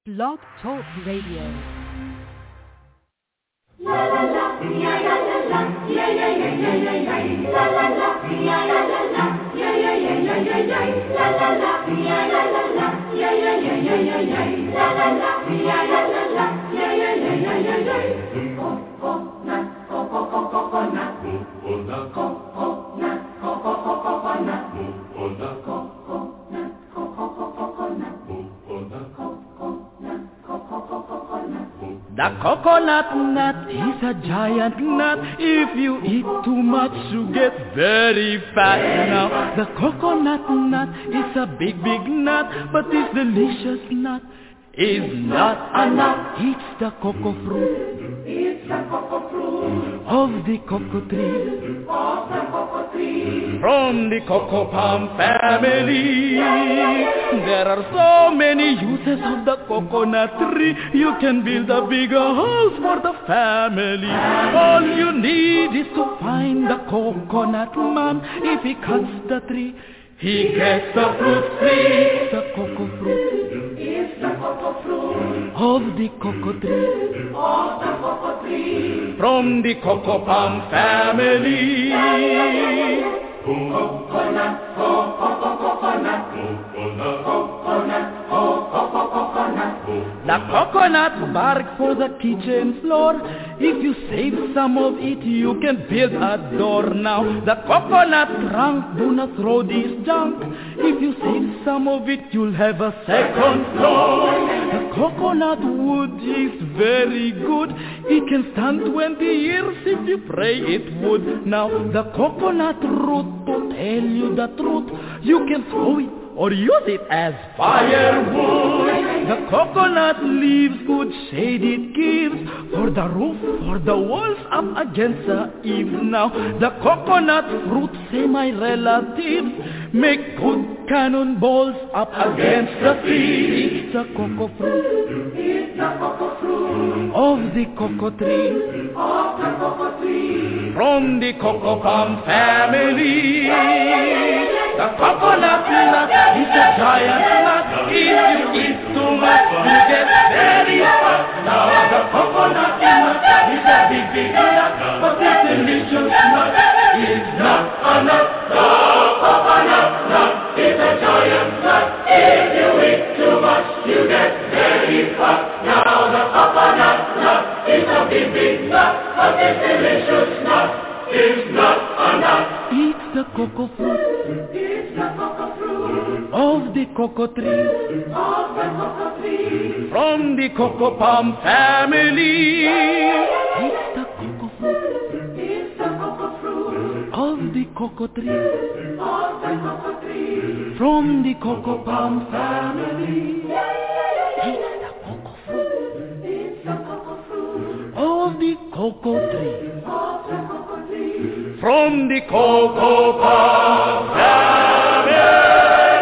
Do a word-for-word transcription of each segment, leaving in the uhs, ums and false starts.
Blog Talk Radio. The coconut nut is a giant nut. If you eat too much, you get very fat. Now, the coconut nut is a big, big nut, but this delicious nut is not a nut. It's the cocoa fruit. It's the cocoa fruit of the cocoa tree. Of the cocoa tree. From the cocoa palm family. There are so many uses of the coconut tree. You can build a bigger house for the family. All you need is to find the coconut man. If he cuts the tree, he gets the fruit tree. The cocoa fruit is the cocoa fruit of the cocoa tree. Of the cocoa tree. From the cocoa palm family. Coconut, oh, coconut, coconut, coconut, oh, coconut. The coconut bark for the kitchen floor. If you save some of it, you can build a door. Now, the coconut trunk, do not throw this junk. If you save some of it, you'll have a second floor. The coconut wood is very good. It can stand twenty years if you pray it would. Now, the coconut root, to tell you the truth, you can throw it or use it as firewood. The coconut leaves good shade it gives for the roof, for the walls up against the eaves. Now the coconut fruit, say my relatives, make good cannonballs up against the trees. It's the cocoa fruit. It's the cocoa fruit of the cocoa tree. Of the cocoa tree. From the cocoa palm family. The coconut nut is a giant nut. If you eat too much, you get very fat. Now the coconut nut is a big, big nut, but this delicious nut is not a nut. The coconut nut is a giant nut. If you eat too much, you get very fat. Now the coconut nut is a big, big nut, but this delicious nut is not a nut. It's the cocoa fruit. It's the cocoa fruit of the cocoa tree. Of the cocoa tree. From the cocoa palm family. It's the cocoa fruit. It's the cocoa fruit of the cocoa tree. Of the cocoa tree. From the cocoa palm family. It's the cocoa fruit. It's the cocoa fruit of the cocoa tree. Of the cocoa tree. From the cocoa palm family.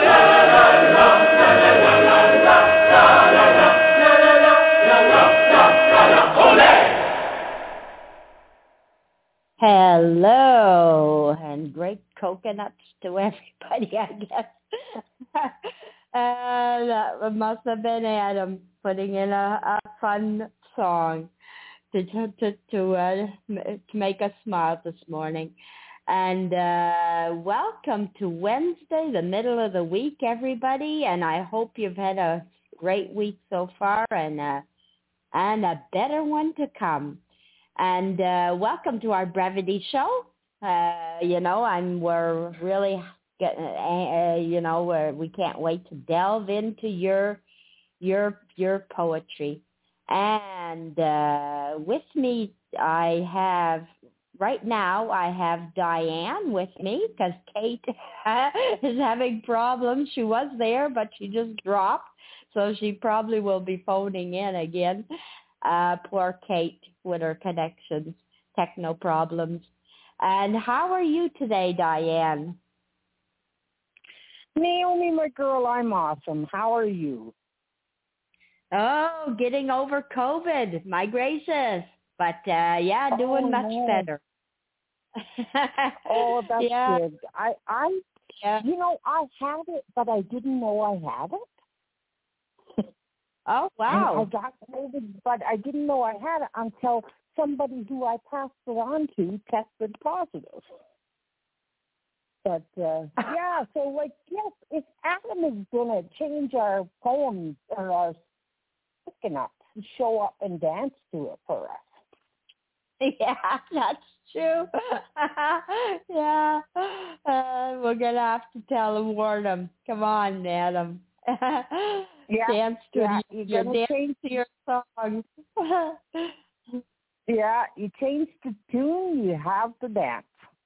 Hello, and great coconuts to everybody, I guess. And that must have been Adam putting in a, a fun song to to to to, uh, to make us smile this morning. And uh, welcome to Wednesday, the middle of the week, everybody. And I hope you've had a great week so far, and uh, and a better one to come. And uh, welcome to our brevity show. Uh, you know, and we're really getting, uh, you know, we're, we can't wait to delve into your your your poetry. And uh, with me, I have right now I have Diane with me because Kate is having problems. She was there, but she just dropped, so she probably will be phoning in again. Uh, poor Kate with her connections, techno problems. And how are you today, Diane? Naomi, my girl, I'm awesome. How are you? Oh, getting over COVID, my gracious. But, uh, yeah, doing oh, much no. better. Oh, that's yeah. good. I, I, yeah. you know, I had it, but I didn't know I had it. Oh, And I wow. got COVID, but I didn't know I had it until somebody who I passed it on to tested positive. But, uh, yeah, so, like, yes, if Adam is going to change our poems or our sticking up, show up and dance to it for us. Yeah, that's true. Yeah. Uh, we're going to have to tell him, warn him. Come on, Adam. Yeah, Dance to yeah, your, you're your gonna dance change to your song. Yeah, you change the tune, you have to dance.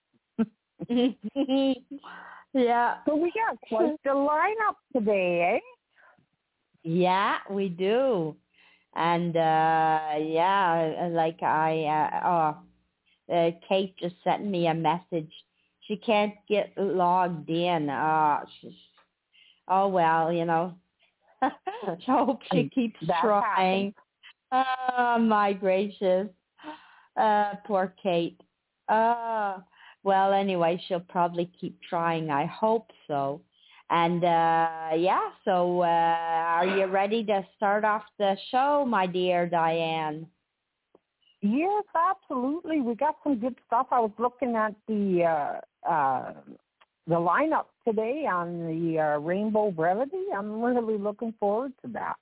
Yeah. So we got quite the lineup today, eh? Yeah, we do. And, uh, yeah, like I, uh, oh, uh, Kate just sent me a message. She can't get logged in. Uh, she's, oh, well, you know. I hope she keeps That trying. Oh, my gracious. Uh, poor Kate. Uh, well, anyway, she'll probably keep trying. I hope so. And, uh, yeah, so uh, are you ready to start off the show, my dear Diane? Yes, absolutely. We got some good stuff. I was looking at the uh, uh, the lineup today on the uh, Rainbow Brevity. I'm really looking forward to that.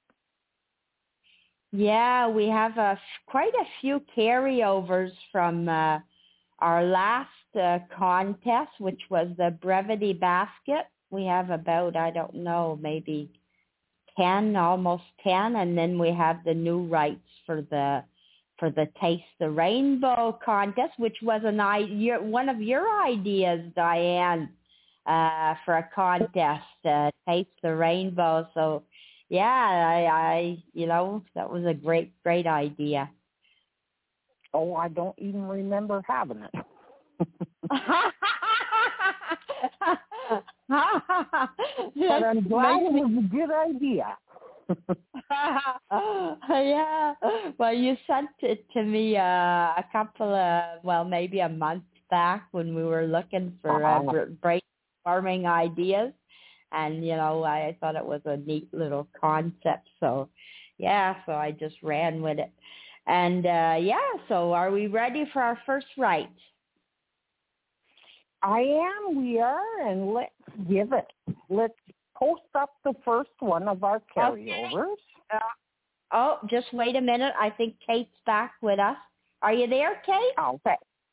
Yeah, we have a, quite a few carryovers from uh, our last uh, contest, which was the Brevity Basket. We have about, I don't know, maybe ten, almost ten, and then we have the new rights for the for the Taste the Rainbow contest, which was an idea, one of your ideas, Diane, uh, for a contest, uh, Taste the Rainbow. So, yeah, I, I, you know, that was a great, great idea. Oh, I don't even remember having it. But I'm glad it was a good idea. Yeah. Well, you sent it to me uh, a couple of, well, maybe a month back when we were looking for uh, brainstorming ideas. And, you know, I thought it was a neat little concept. So, yeah, so I just ran with it. And, uh, yeah, so are we ready for our first right? I am, we are, and let's give it. Let's post up the first one of our carryovers. Okay. Uh, oh, just wait a minute. I think Kate's back with us. Are you there, Kate? Okay.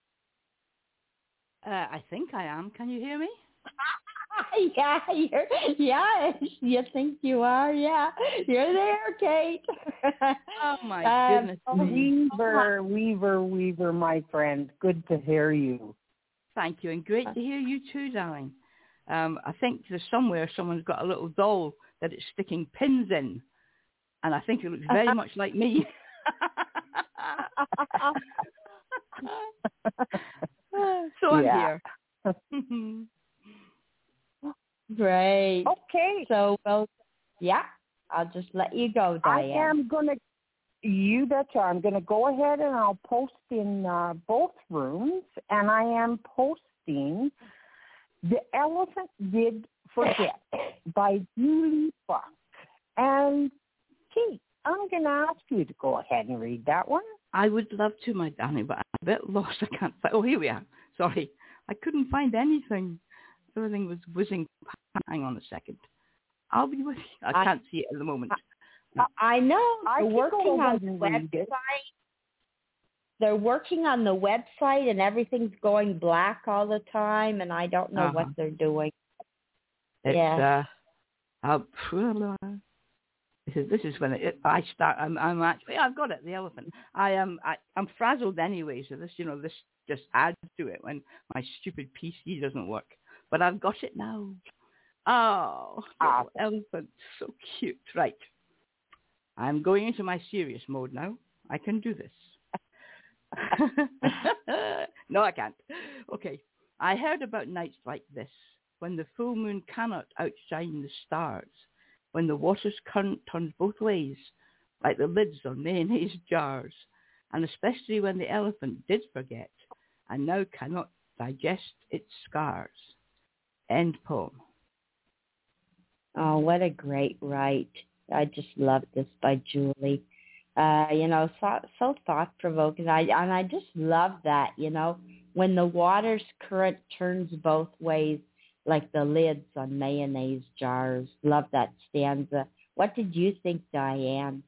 Uh, I think I am. Can you hear me? Yeah, you're, yeah, you think you are, yeah. You're there, Kate. Oh, my um, goodness. Weaver, Weaver, Weaver, my friend. Good to hear you. Thank you, and great to hear you too, darling. Um, I think there's somewhere someone's got a little doll that it's sticking pins in, and I think it looks very much like me. So I'm Yeah. here. Great. Okay. So, well, yeah, I'll just let you go, Diane. I am going to, you betcha, I'm going to go ahead and I'll post in uh, both rooms, and I am posting The Elephant Did Forget by Julie Buck. And, Kate, I'm going to ask you to go ahead and read that one. I would love to, my darling, but I'm a bit lost. I can't find, oh, here we are. Sorry. I couldn't find anything. Everything was whizzing. Hang on a second. I'll be with you. I can't I, see it at the moment. I, I know. I They're working on the website. They're working on the website, and everything's going black all the time, and I don't know uh-huh. what they're doing. It's, yeah. uh, uh, this is this is when it, I start. I'm, I'm actually. I've got it. The elephant. I am. I, I'm frazzled anyway. So this, you know, this just adds to it when my stupid P C doesn't work. But I've got it now. Oh, ah. elephant, so cute. Right. I'm going into my serious mode now. I can do this. No, I can't. Okay. I heard about nights like this, when the full moon cannot outshine the stars, when the water's current turns both ways, like the lids on mayonnaise jars, and especially when the elephant did forget, and now cannot digest its scars. End poem. Oh, what a great write. I just love this by Julie. Uh, you know, so, so thought-provoking. I, and I just love that, you know, when the water's current turns both ways, like the lids on mayonnaise jars. Love that stanza. What did you think, Diane?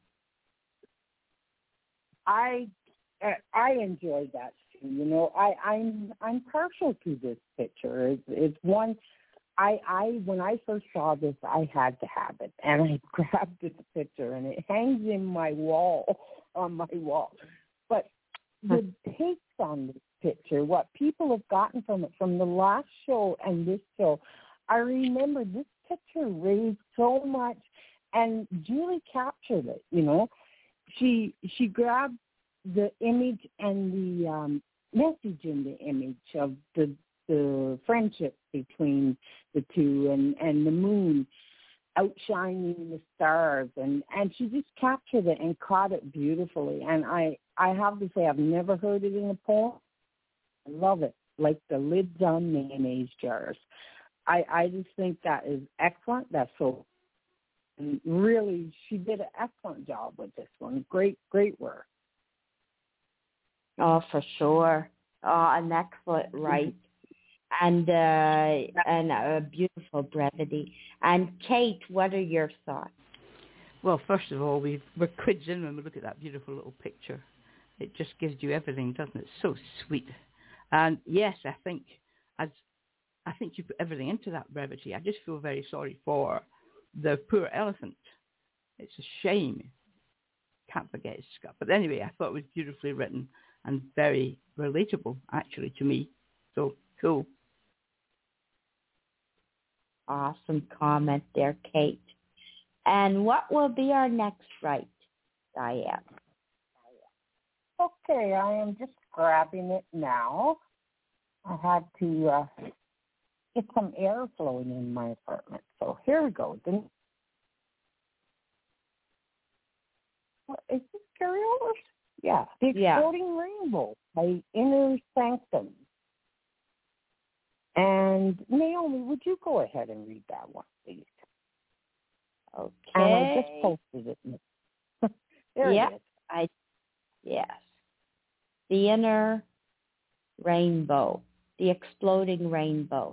I uh, I enjoyed that too. You know, I, I'm I'm partial to this picture. It's, it's one. I, I when I first saw this, I had to have it, and I grabbed this picture, and it hangs in my wall on my wall. But the takes on this picture, what people have gotten from it, from the last show and this show, I remember this picture raised so much, and Julie captured it. You know, she she grabbed the image and the um, message in the image of the. the friendship between the two and, and the moon outshining the stars. And, and she just captured it and caught it beautifully. And I, I have to say, I've never heard it in a poem. I love it, like the lids on mayonnaise jars. I, I just think that is excellent. That's so, and really, she did an excellent job with this one. Great, great work. Oh, for sure. Oh, an excellent write. And uh, and a beautiful brevity. And Kate, what are your thoughts? Well, first of all, we we're quizzing when we look at that beautiful little picture. It just gives you everything, doesn't it? It's so sweet. And yes, I think as I think you put everything into that brevity. I just feel very sorry for the poor elephant. It's a shame. Can't forget his scar. But anyway, I thought it was beautifully written and very relatable, actually, to me. So cool. Awesome comment there, Kate. And what will be our next write, Diane? Okay, I am just grabbing it now. I had to uh, get some air flowing in my apartment. So here we go. The, what, is this carryovers? Yeah. The Exploding yeah. Rainbow by Inner Sanctum. And Naomi, would you go ahead and read that one, please? Okay. And I just posted it. there yep, it is. I, yes. The Inner Rainbow, the Exploding Rainbow.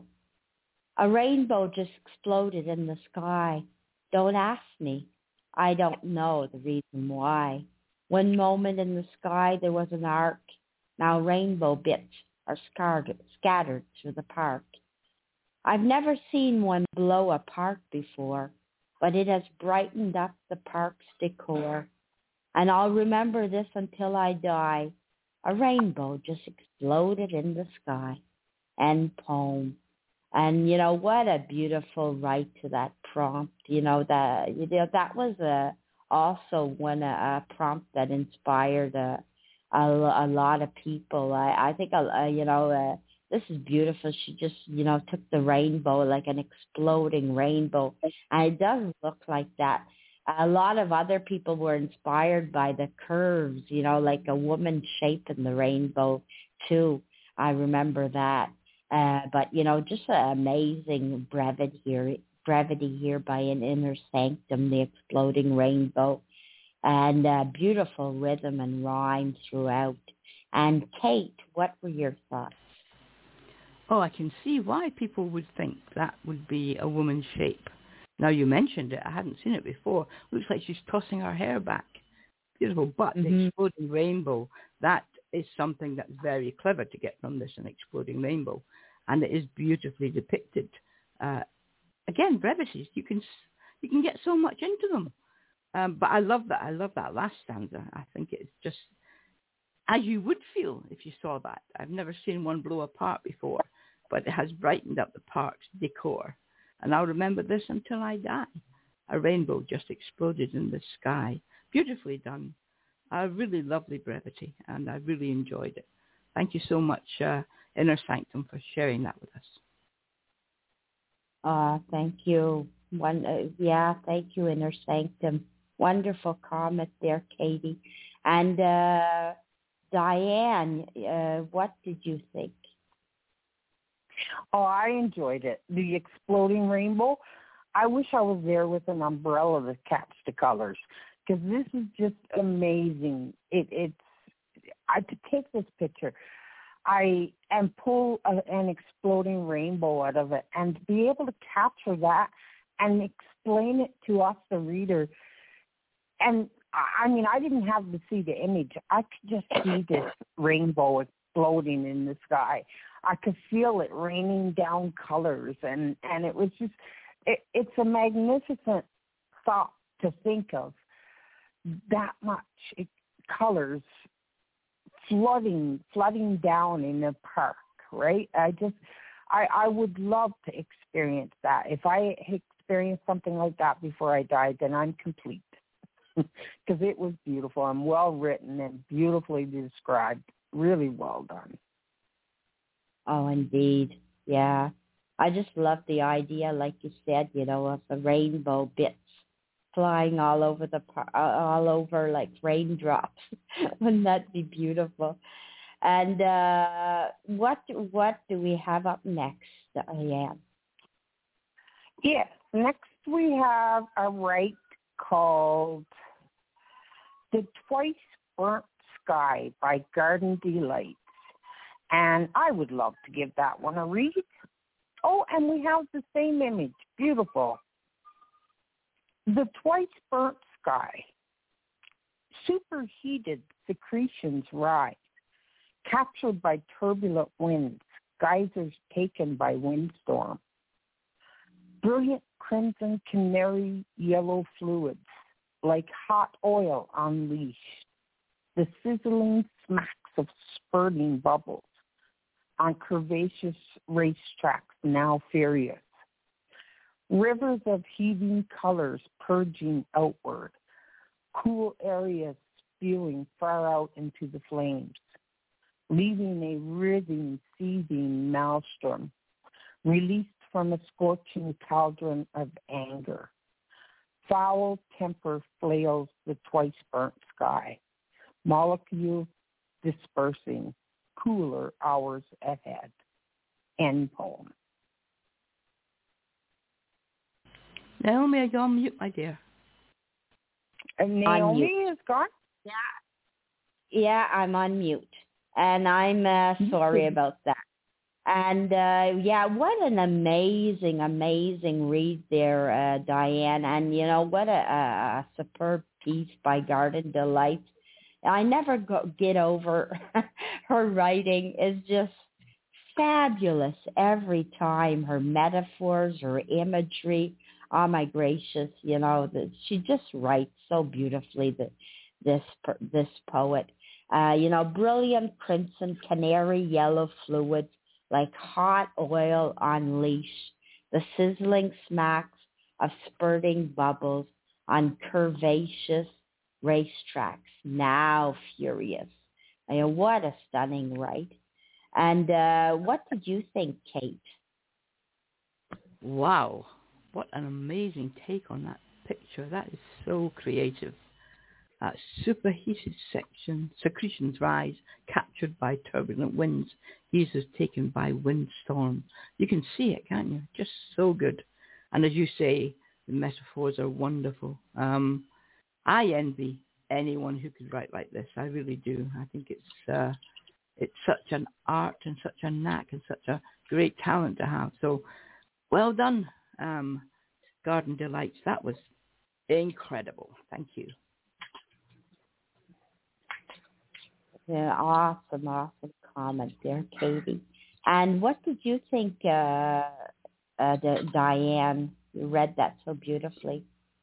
A rainbow just exploded in the sky. Don't ask me. I don't know the reason why. One moment in the sky there was an arc. Now rainbow bits are scattered, scattered through the park. I've never seen one blow apart before, but it has brightened up the park's decor. And I'll remember this until I die. A rainbow just exploded in the sky. End poem. And, you know, what a beautiful write to that prompt. You know, that, you know, that was a, also one a, a prompt that inspired a, a, a lot of people. I, I think, uh, you know, uh, this is beautiful. She just, you know, took the rainbow, like an exploding rainbow. And it does look like that. A lot of other people were inspired by the curves, you know, like a woman shape in the rainbow, too. I remember that. Uh, but, you know, just an amazing brevity here, brevity here by an Inner Sanctum, the Exploding Rainbow, and uh, beautiful rhythm and rhyme throughout. And Kate, what were your thoughts? Oh, I can see why people would think that would be a woman's shape. Now you mentioned it, I hadn't seen it before. Looks like she's tossing her hair back. Beautiful, but mm-hmm. the exploding rainbow, that is something that's very clever to get from this, an exploding rainbow. And it is beautifully depicted. Uh, again, brevities, you can you can get so much into them. Um, but I love that. I love that last stanza. I think it's just as you would feel if you saw that. I've never seen one blow apart before, but it has brightened up the park's decor. And I'll remember this until I die. A rainbow just exploded in the sky. Beautifully done. A really lovely brevity, and I really enjoyed it. Thank you so much, uh, Inner Sanctum, for sharing that with us. Uh, thank you. One, uh, yeah, thank you, Inner Sanctum. Wonderful comment there, Katie. And uh, Diane, uh, what did you think? Oh, I enjoyed it. The Exploding Rainbow. I wish I was there with an umbrella to catch the colors, because this is just amazing. It, it's I to take this picture, I and pull a, an exploding rainbow out of it, and to be able to capture that and explain it to us, the reader. And I mean, I didn't have to see the image. I could just see this rainbow exploding in the sky. I could feel it raining down colors, and, and it was just, it, it's a magnificent thought to think of that much it, colors flooding, flooding down in the park, right? I just, I, I would love to experience that. If I experienced something like that before I died, then I'm complete. Because it was beautiful and well written and beautifully described. Really well done. Oh, indeed. Yeah. I just love the idea, like you said, you know, of the rainbow bits flying all over the par- all over like raindrops. Wouldn't that be beautiful? And uh, what what do we have up next, Diane? Yes, next we have a write called The Twice Burnt Sky by Garden Delights. And I would love to give that one a read. Oh, and we have the same image. Beautiful. The Twice Burnt Sky. Superheated secretions rise, captured by turbulent winds, geysers taken by windstorm. Brilliant crimson canary yellow fluids, like hot oil unleashed. The sizzling smacks of spurting bubbles on curvaceous racetracks now furious. Rivers of heaving colors purging outward. Cool areas spewing far out into the flames, leaving a writhing, seething maelstrom, released from a scorching cauldron of anger. Foul temper flails the twice-burnt sky, molecules dispersing, cooler hours ahead. End poem. Naomi, are you on mute, my dear? And Naomi is gone? Yeah. Yeah, I'm on mute. And I'm uh, sorry about that. And, uh, yeah, what an amazing, amazing read there, uh, Diane. And, you know, what a, a superb piece by Garden Delights. I never go, get over her writing is just fabulous every time. Her metaphors, her imagery. Oh, my gracious, you know, the, she just writes so beautifully, the, this this poet. Uh, you know, brilliant crimson canary yellow fluids, like hot oil unleashed, the sizzling smacks of spurting bubbles on curvaceous racetracks, now furious. I mean, what a stunning write. And uh, what did you think, Kate? Wow, what an amazing take on that picture. That is so creative. Uh, superheated section, secretions rise, captured by turbulent winds, geysers taken by windstorm. You can see it, can't you? Just so good. And as you say, the metaphors are wonderful. Um, I envy anyone who could write like this. I really do. I think it's uh, it's such an art and such a knack and such a great talent to have. So well done, um, Garden Delights. That was incredible. Thank you. Yeah, awesome, awesome comment there, Katie. And what did you think, uh, uh, Diane? You read that so beautifully.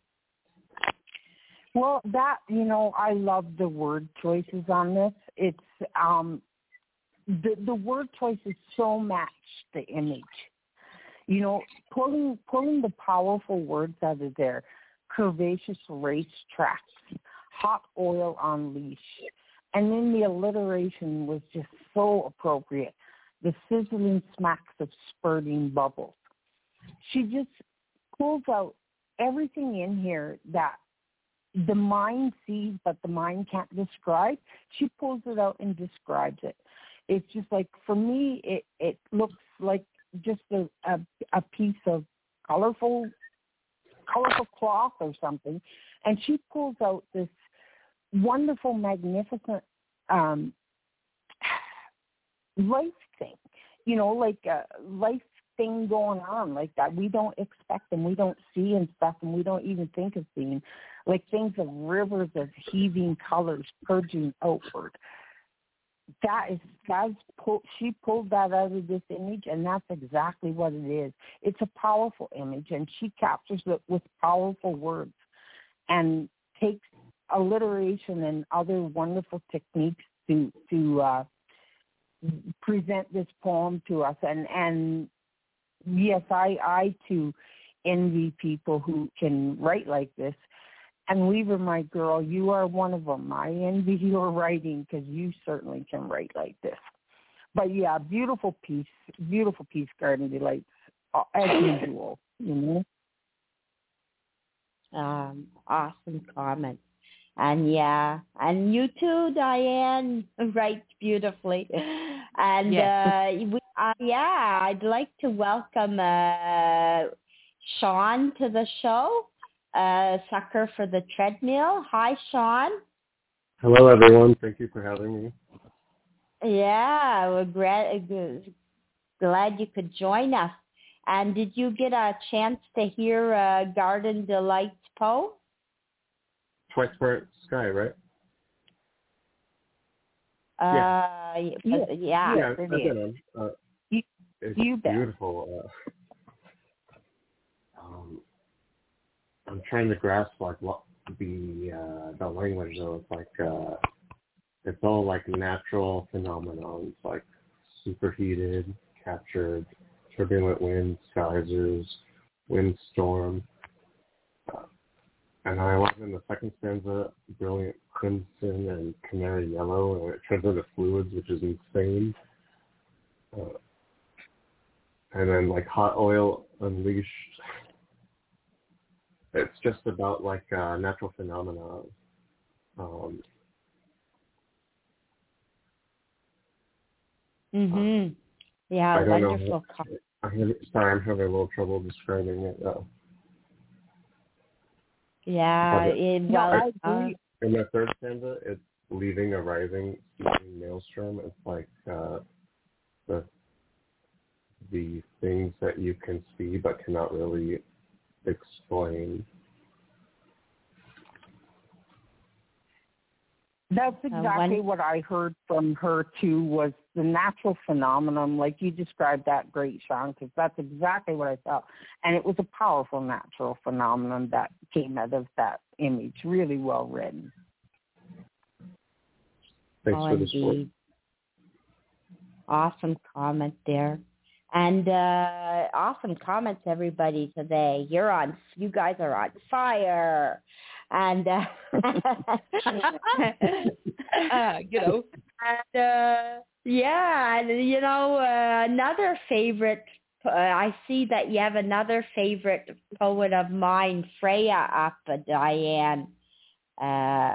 Well, that, you know, I love the word choices on this. It's, um, the, the word choices so match the image. You know, pulling, pulling the powerful words out of there, curvaceous racetracks, hot oil unleashed. And then the alliteration was just so appropriate. The sizzling smacks of spurting bubbles. She just pulls out everything in here that the mind sees but the mind can't describe. She pulls it out and describes it. It's just like, for me, it, it looks like just a, a, a piece of colorful colorful cloth or something, and she pulls out this wonderful, magnificent um, life thing, you know, like a life thing going on like that. We don't expect and we don't see and stuff, and we don't even think of seeing, like things of rivers of heaving colors purging outward. That is, that's pull, she pulled that out of this image, and that's exactly what it is. It's a powerful image, and she captures it with powerful words and takes alliteration and other wonderful techniques to to uh, present this poem to us. And and yes, I I too envy people who can write like this. And Weaver, my girl, you are one of them. I envy your writing because you certainly can write like this. But yeah, beautiful piece, beautiful piece, Garden Delights, uh, as usual, you know. Um, awesome comment. And yeah, and you too, Diane, writes beautifully. And Yes. uh, we, uh, yeah, I'd like to welcome uh, Sean to the show. Uh, Sucker for the Treadmill. Hi, Sean. Hello, everyone. Thank you for having me. Yeah, we're glad, glad you could join us. And did you get a chance to hear uh, Garden Delight's poem? Twice Burnt Sky, right? Uh, yeah. Yeah. Yeah, yeah it I've been on. Uh, you, it's you beautiful. Uh, um, I'm trying to grasp like what the uh, the language though. It's like uh, it's all like natural phenomenons, like superheated, captured, turbulent winds, geysers, windstorm. Uh, and I love in the second stanza, brilliant crimson and canary yellow, and it turns into fluids, which is insane. Uh, and then like hot oil unleashed. It's just about like uh, natural phenomena. Um, Mhm. Yeah, I don't wonderful. know. How, I'm sorry, I'm having a little trouble describing it. Uh, Yeah, it, it, no, well, I agree. uh, in the third stanza, it's leaving a rising, seething maelstrom. It's like uh, the the things that you can see but cannot really explain. That's exactly one, what I heard from her too, was the natural phenomenon, like you described that great, Sean, because that's exactly what I felt. And it was a powerful natural phenomenon that came out of that image. Really well written. Thanks oh, for the support. indeed. Awesome comment there. And uh, awesome comments, everybody, today. You're on, you guys are on fire. And, uh, uh, you know. And, uh, yeah, and, you know, uh, another favorite, uh, I see that you have another favorite poet of mine, Freya, up, uh, Diane. Uh,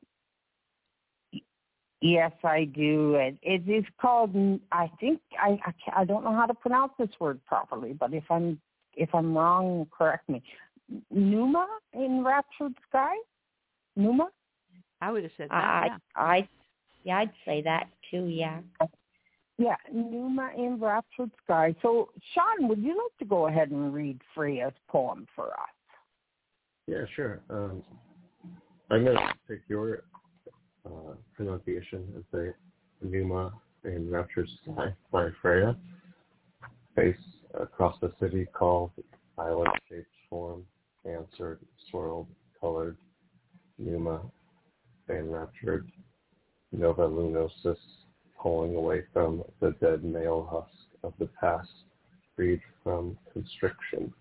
Yes, I do. It, it is called. I think I, I I don't know how to pronounce this word properly, but if I'm if I'm wrong, correct me. Numa in Raptured Sky. Numa. I would have said that. I, yeah. I, yeah, I'd say that too. Yeah. Yeah, Numa in Raptured Sky. So, Sean, would you like to go ahead and read Freya's poem for us? Yeah, sure. Um, I'm gonna take your Uh, pronunciation is the Numa in Raptured Sky by Freya. Face across the city called island shaped form, answered, swirled, colored, Numa enraptured, Nova Lunosis, pulling away from the dead male husk of the past, freed from constriction.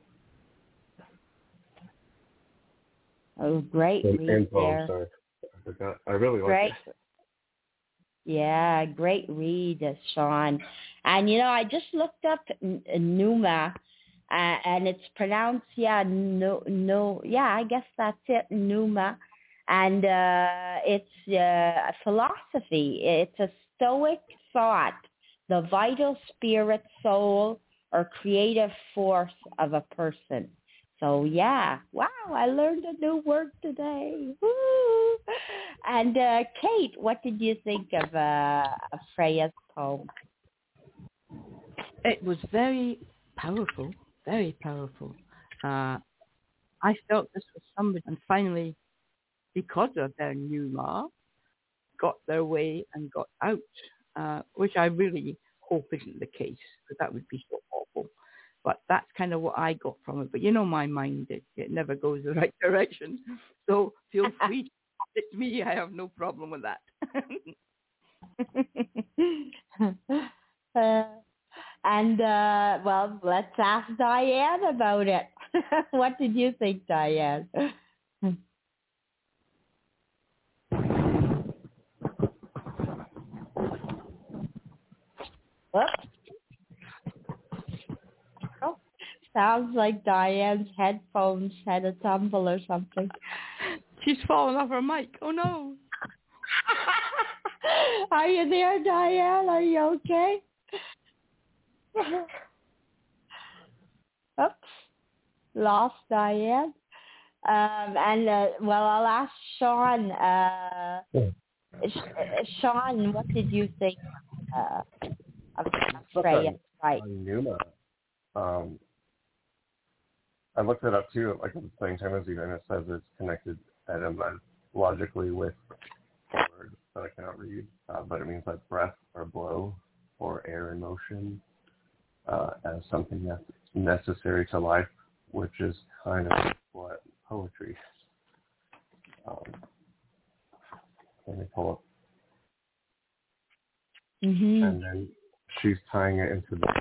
Oh, great And, read and poem, there. sorry. I forgot. I really like Great. it. Yeah, great read, uh, Sean. And, you know, I just looked up N- Numa, uh, and it's pronounced, yeah, no, no, yeah, I guess that's it, Numa. And uh, it's uh, philosophy. It's a stoic thought, the vital spirit, soul, or creative force of a person. So yeah, wow, I learned a new word today. Woo! And uh, Kate, what did you think of uh, of Freya's poem? It was very powerful, very powerful. Uh, I felt this was somebody, and finally, because of their pneuma, got their way and got out, uh, which I really hope isn't the case, because that would be so awful. But that's kind of what I got from it. But you know my mind, it, it never goes the right direction. So feel free to it's me. I have no problem with that. uh, and, uh, well, let's ask Diane about it. What did you think, Diane? Whoops. Oh, sounds like Diane's headphones had a tumble or something. She's fallen off her mic. Oh, no. Are you there, Diane? Are you okay? Oops. Lost Diane. Um, and, uh, well, I'll ask Sean. Uh, Sean, what did you think uh, of Freya? Right. Pneuma. Um, I looked it up too, like at the same time as you, and it says it's connected etymologically with a word that I cannot read, uh, but it means like breath or blow or air in motion uh, as something that's necessary to life, which is kind of what poetry is. Um, let me pull up. Mm-hmm. And then she's tying it into the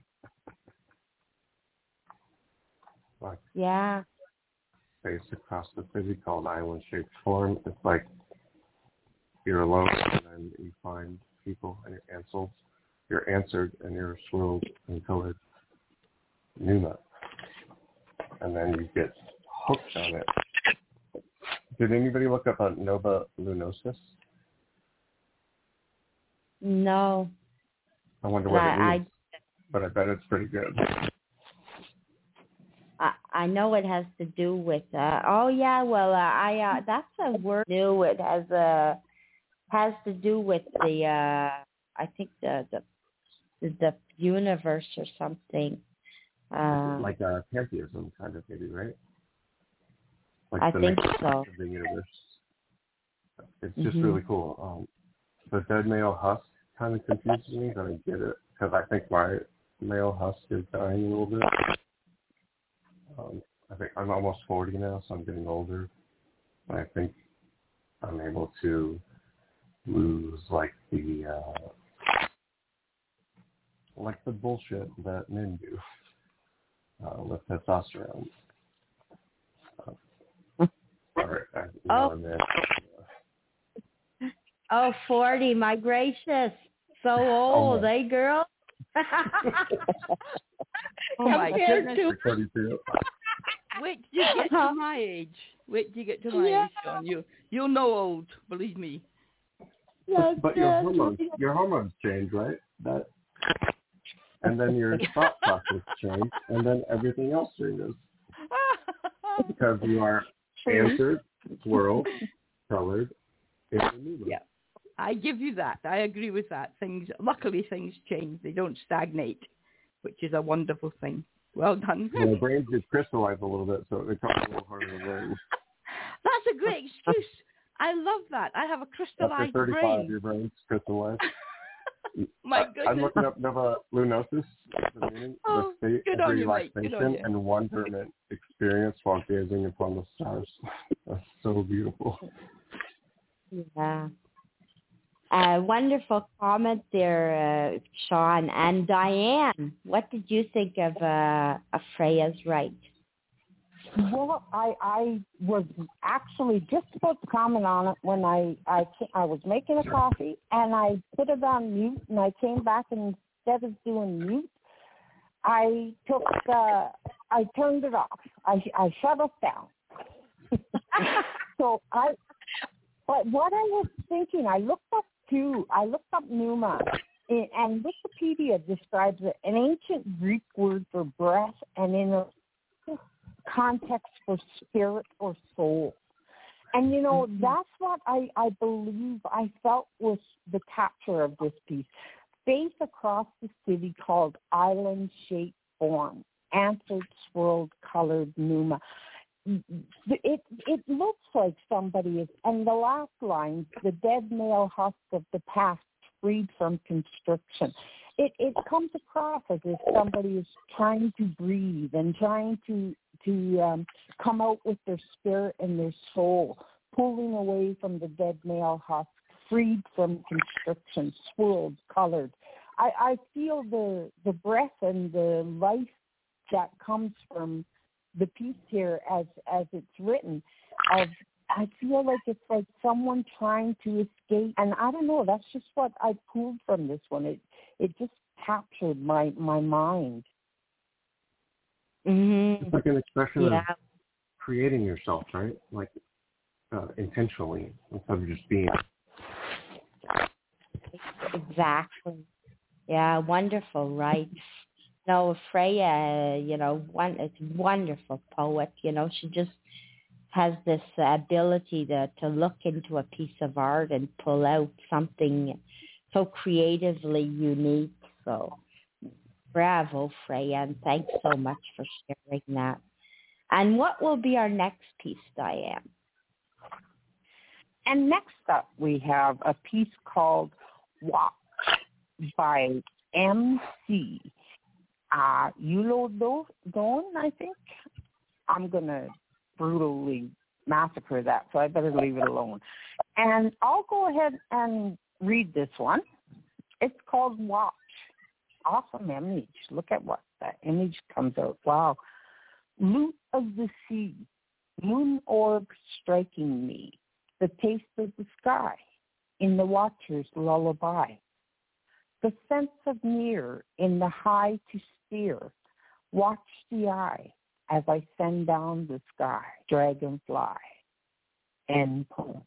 like yeah space across the physical island-shaped form. It's like you're alone, and then you find people, and you're answered. You're answered, and you're swirled and colored pneuma, and then you get hooked on it. Did anybody look up on Nova Lunosis? No. I wonder what I, it means, I, but I bet it's pretty good. I I know it has to do with. Uh, oh yeah, well uh, I uh, that's a word new. It has uh, has to do with the uh, I think the the the universe or something. Uh, like a pantheism kind of maybe, right? Like I the think next so. Of the universe. It's just mm-hmm. really cool. Um, the dead male husk kind of confuses me, but I get it because I think my male husk is dying a little bit. Um, I think I'm almost forty now, so I'm getting older. And I think I'm able to lose like the uh, like the bullshit that men do uh, with testosterone. Uh, all right, I, you oh. know, and then, uh, oh, forty, my gracious. So old, eh, girl? Oh, my goodness. To... Wait till you get to my age. Wait till you get to my yeah. age, Sean. You, you'll know old, believe me. But, but your hormones, your hormones change, right? That, and then your thought process change, and then everything else changes. Because you are answered, swirled, colored, in the new Yeah. I give you that. I agree with that. Things, luckily, things change. They don't stagnate, which is a wonderful thing. Well done. My brain just crystallized a little bit, so it becomes a little harder to learn. That's a great excuse. I love that. I have a crystallized After thirty-five, brain. your brain's crystallized. My I, goodness. I'm looking up Nova Lunosis, the meaning, oh, the state of you, relaxation and wonderment experienced while gazing upon the stars. That's so beautiful. Yeah. Uh, wonderful comment there, uh, Sean. And Diane, what did you think of, uh, of Freya's Right? Well, I I was actually just about to comment on it when I I I was making a coffee and I put it on mute and I came back and instead of doing mute, I took uh, I turned it off. I I shut it down. So I, but what I was thinking, I looked up too. I looked up pneuma, and Wikipedia describes it an ancient Greek word for breath, and in a context for spirit or soul. And, you know, mm-hmm. that's what I, I believe I felt was the capture of this piece. Face across the city called Island-Shaped Form, answered, swirled, colored pneuma. It it looks like somebody is, and the last line, the dead male husk of the past freed from constriction. It it comes across as if somebody is trying to breathe and trying to to um, come out with their spirit and their soul, pulling away from the dead male husk, freed from constriction, swirled, colored. I, I feel the the breath and the life that comes from the piece here as as it's written. Of I feel like it's like someone trying to escape, and I don't know. That's just what I pulled from this one. It it just captured my my mind. Mm-hmm. It's like an expression yeah. of creating yourself, right? Like uh, intentionally, instead of just being. Exactly. Yeah, wonderful, right? No, Freya, you know, one, it's a wonderful poet. You know, she just has this ability to, to look into a piece of art and pull out something so creatively unique. So bravo, Freya, and thanks so much for sharing that. And what will be our next piece, Diane? And next up, we have a piece called Watch by M C Uh, Yulo Don, I think. I'm going to brutally massacre that, so I better leave it alone. And I'll go ahead and read this one. It's called Watch. Awesome image. Look at what that image comes out. Wow. Loot of the sea, moon orb striking me, the taste of the sky, in the watcher's lullaby. The sense of near in the high to steer. Watch the eye as I send down the sky. Dragonfly. End poem.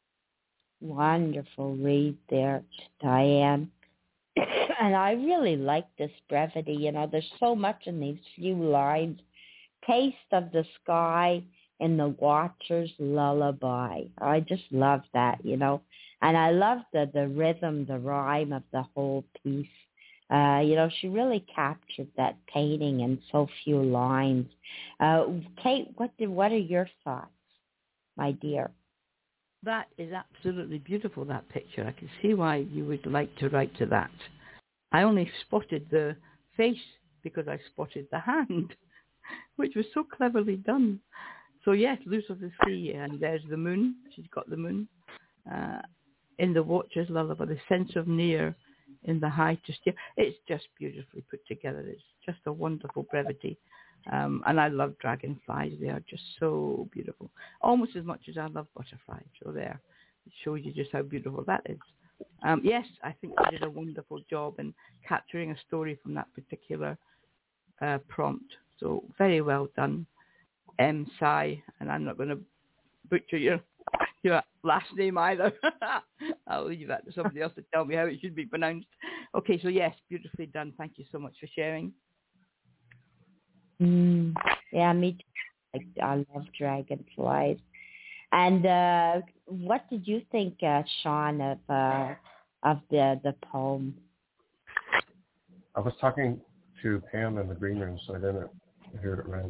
Wonderful read there, Diane. And I really like this brevity. You know, there's so much in these few lines. Taste of the sky in the watcher's lullaby. I just love that, you know. And I love the, the rhythm, the rhyme of the whole piece. Uh, you know, she really captured that painting in so few lines. Uh, Kate, what did, what are your thoughts, my dear? That is absolutely beautiful, that picture. I can see why you would like to write to that. I only spotted the face because I spotted the hand, which was so cleverly done. So yes, Loose of the Sea, and there's the moon. She's got the moon. Uh, in the watcher's lullaby, the sense of near in the high to steer. It's just beautifully put together. It's just a wonderful brevity. Um, and I love dragonflies. They are just so beautiful. Almost as much as I love butterflies. So there, it shows you just how beautiful that is. Um, yes, I think they did a wonderful job in capturing a story from that particular uh, prompt. So very well done, M. Sai. And I'm not going to butcher your your last name either. I'll leave that to somebody else to tell me how it should be pronounced. Okay, so yes, beautifully done. Thank you so much for sharing. Mm, yeah, me too. I, I love dragonflies. And uh, what did you think, uh, Sean, of uh, of the the poem? I was talking to Pam in the green room, so I didn't hear it read.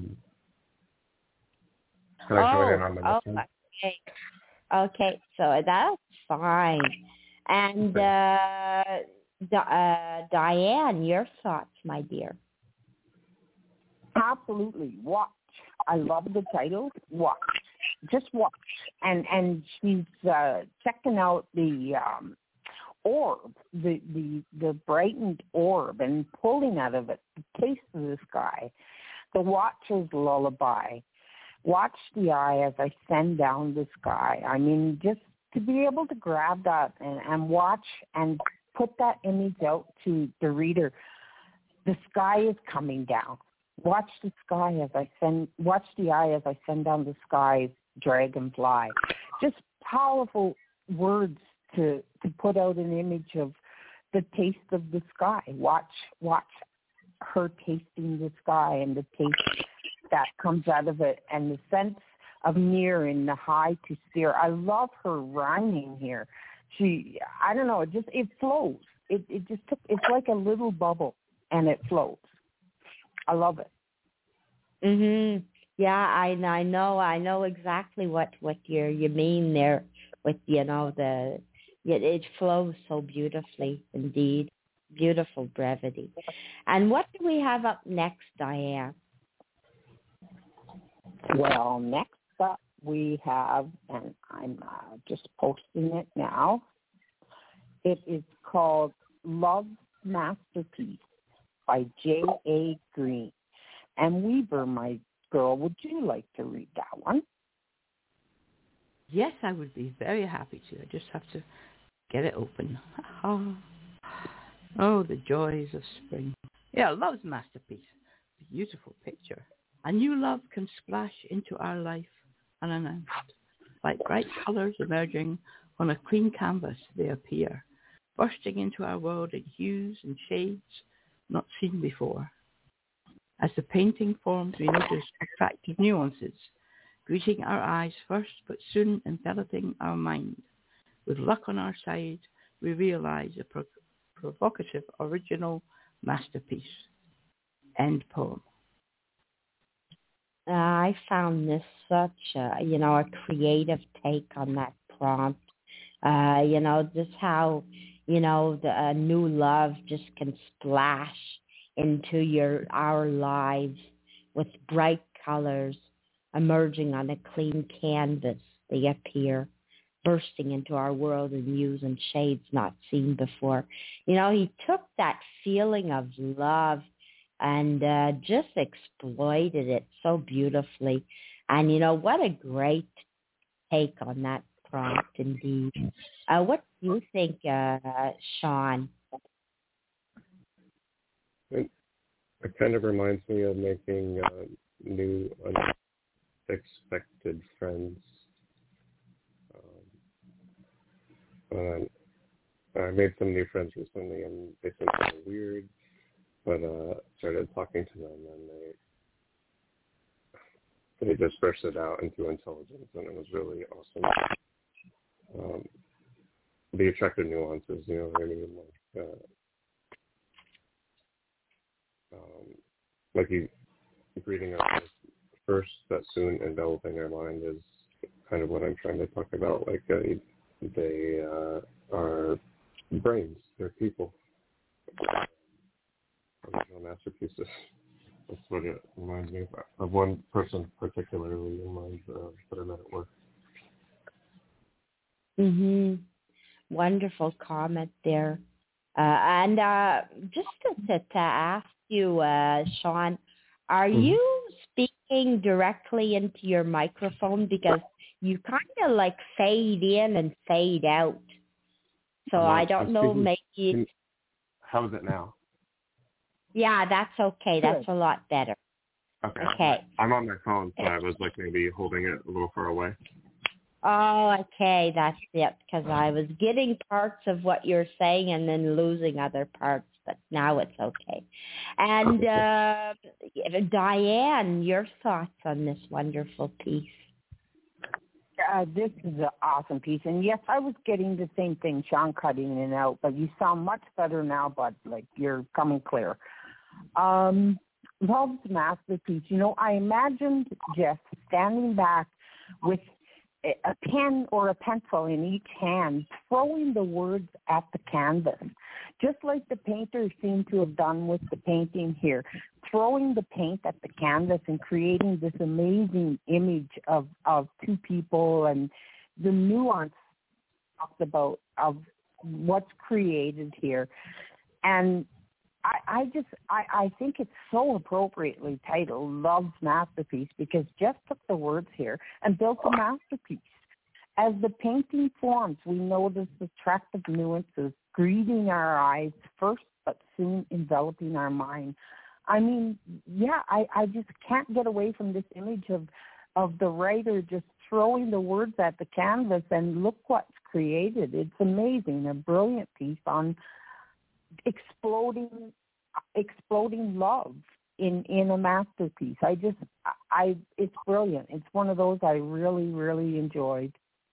Could I oh, join in on the oh, listening? okay. Okay, so that's fine. And uh, Di- uh, Diane, your thoughts, my dear? Absolutely. Watch. I love the title. Watch. Just watch. And and she's uh, checking out the um, orb, the, the the brightened orb, and pulling out of it the taste of the sky, the watcher's lullaby. Watch the eye as I send down the sky. I mean, just to be able to grab that and, and watch and put that image out to the reader. The sky is coming down. Watch the sky as I send, watch the eye as I send down the sky, dragonfly. Just powerful words to, to put out an image of the taste of the sky. Watch, watch her tasting the sky and the taste that comes out of it, and the sense of near and the high to steer. I love her rhyming here. She, I don't know, it just, it flows. It it just took, it's like a little bubble, and it flows. I love it. Mhm. Yeah, I I know I know exactly what what you you mean there with, you know, the it, it flows so beautifully indeed. Beautiful brevity. And what do we have up next, Diane? Well, next up we have, and I'm uh, just posting it now. It is called Love's Masterpiece by J A. Green. And Weaver, my girl, would you like to read that one? Yes, I would be very happy to. I just have to get it open. Oh, the joys of spring. Yeah, Love's Masterpiece. Beautiful picture. A new love can splash into our life unannounced. Like bright colors emerging on a clean canvas, they appear, bursting into our world in hues and shades not seen before. As the painting forms, we notice attractive nuances, greeting our eyes first, but soon enveloping our mind. With luck on our side, we realize a pro- provocative original masterpiece. End poem. Uh, I found this such a, you know, a creative take on that prompt. Uh, you know, just how, you know, the uh, new love just can splash into your our lives with bright colors emerging on a clean canvas. They appear, bursting into our world in hues and shades not seen before. You know, he took that feeling of love and uh, just exploited it so beautifully. And, you know, what a great take on that prompt indeed. Uh, what do you think, uh, Sean? It, it kind of reminds me of making uh, new, unexpected friends. Um, I made some new friends recently, and they seemed kind of weird, but uh, started talking to them, and they they just bursted out into intelligence, and it was really awesome. Um, the attractive nuances, you know what I mean? Like, uh, um, like you greeting us first, but soon enveloping our mind is kind of what I'm trying to talk about. Like uh, they uh, are brains, they're people. Original masterpieces. That's what it reminds me of. Of one person particularly in mind uh, that I met at work. Mhm. Wonderful comment there. Uh, and uh, just to, to, to ask you, uh, Sean, are mm-hmm. you speaking directly into your microphone? Because you kind of like fade in and fade out. So I don't know, maybe... How is it now? Yeah, that's okay. That's Good. a lot better. Okay. Okay. I'm on my phone, so I was like maybe holding it a little far away. Oh, okay. That's it. Because I was getting parts of what you're saying and then losing other parts, but now it's okay. And uh, Diane, your thoughts on this wonderful piece? Uh, this is an awesome piece. And yes, I was getting the same thing, Sean cutting in and out, but you sound much better now, but like you're coming clear. Um, Love's Masterpiece. You know, I imagined Jeff standing back with a pen or a pencil in each hand, throwing the words at the canvas, just like the painter seemed to have done with the painting here, throwing the paint at the canvas and creating this amazing image of, of two people and the nuance talked about of what's created here. And I, I just, I, I think it's so appropriately titled Love's Masterpiece because Jeff took the words here and built a masterpiece. As the painting forms, we notice attractive nuances greeting our eyes first, but soon enveloping our mind. I mean, yeah, I, I just can't get away from this image of, of the writer just throwing the words at the canvas and look what's created. It's amazing, a brilliant piece on exploding exploding love in in a masterpiece. I just I it's brilliant. It's one of those I really really enjoyed.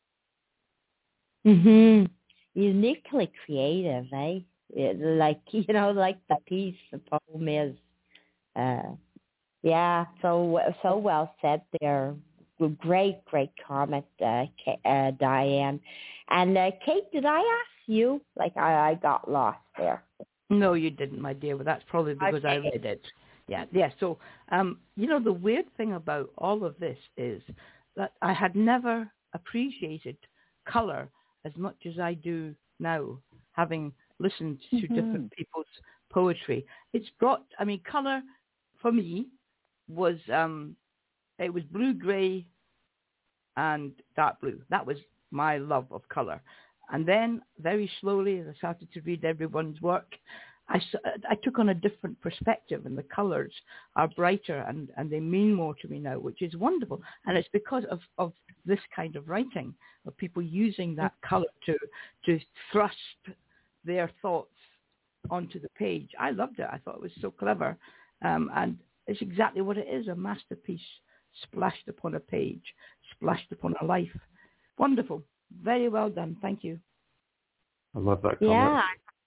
Mhm. Uniquely creative, eh? It, like you know, like the piece, the poem is. Uh, yeah, so so well said there. Great, great comment, uh, K- uh, Diane. And uh, Kate, did I ask you? Like I, I got lost there. No, you didn't, my dear, but that's probably because I Okay. read it. Yeah, yeah. So, um, you know, the weird thing about all of this is that I had never appreciated color as much as I do now, having listened to Mm-hmm. different people's poetry. It's brought, I mean, color for me was, um, it was blue-gray and dark blue. That was my love of color. And then very slowly, as I started to read everyone's work, I, I took on a different perspective, and the colors are brighter and, and they mean more to me now, which is wonderful. And it's because of, of this kind of writing, of people using that color to, to thrust their thoughts onto the page. I loved it. I thought it was so clever. Um, and it's exactly what it is, a masterpiece splashed upon a page, splashed upon a life. Wonderful. Very well done. Thank you. I love that comment. Yeah.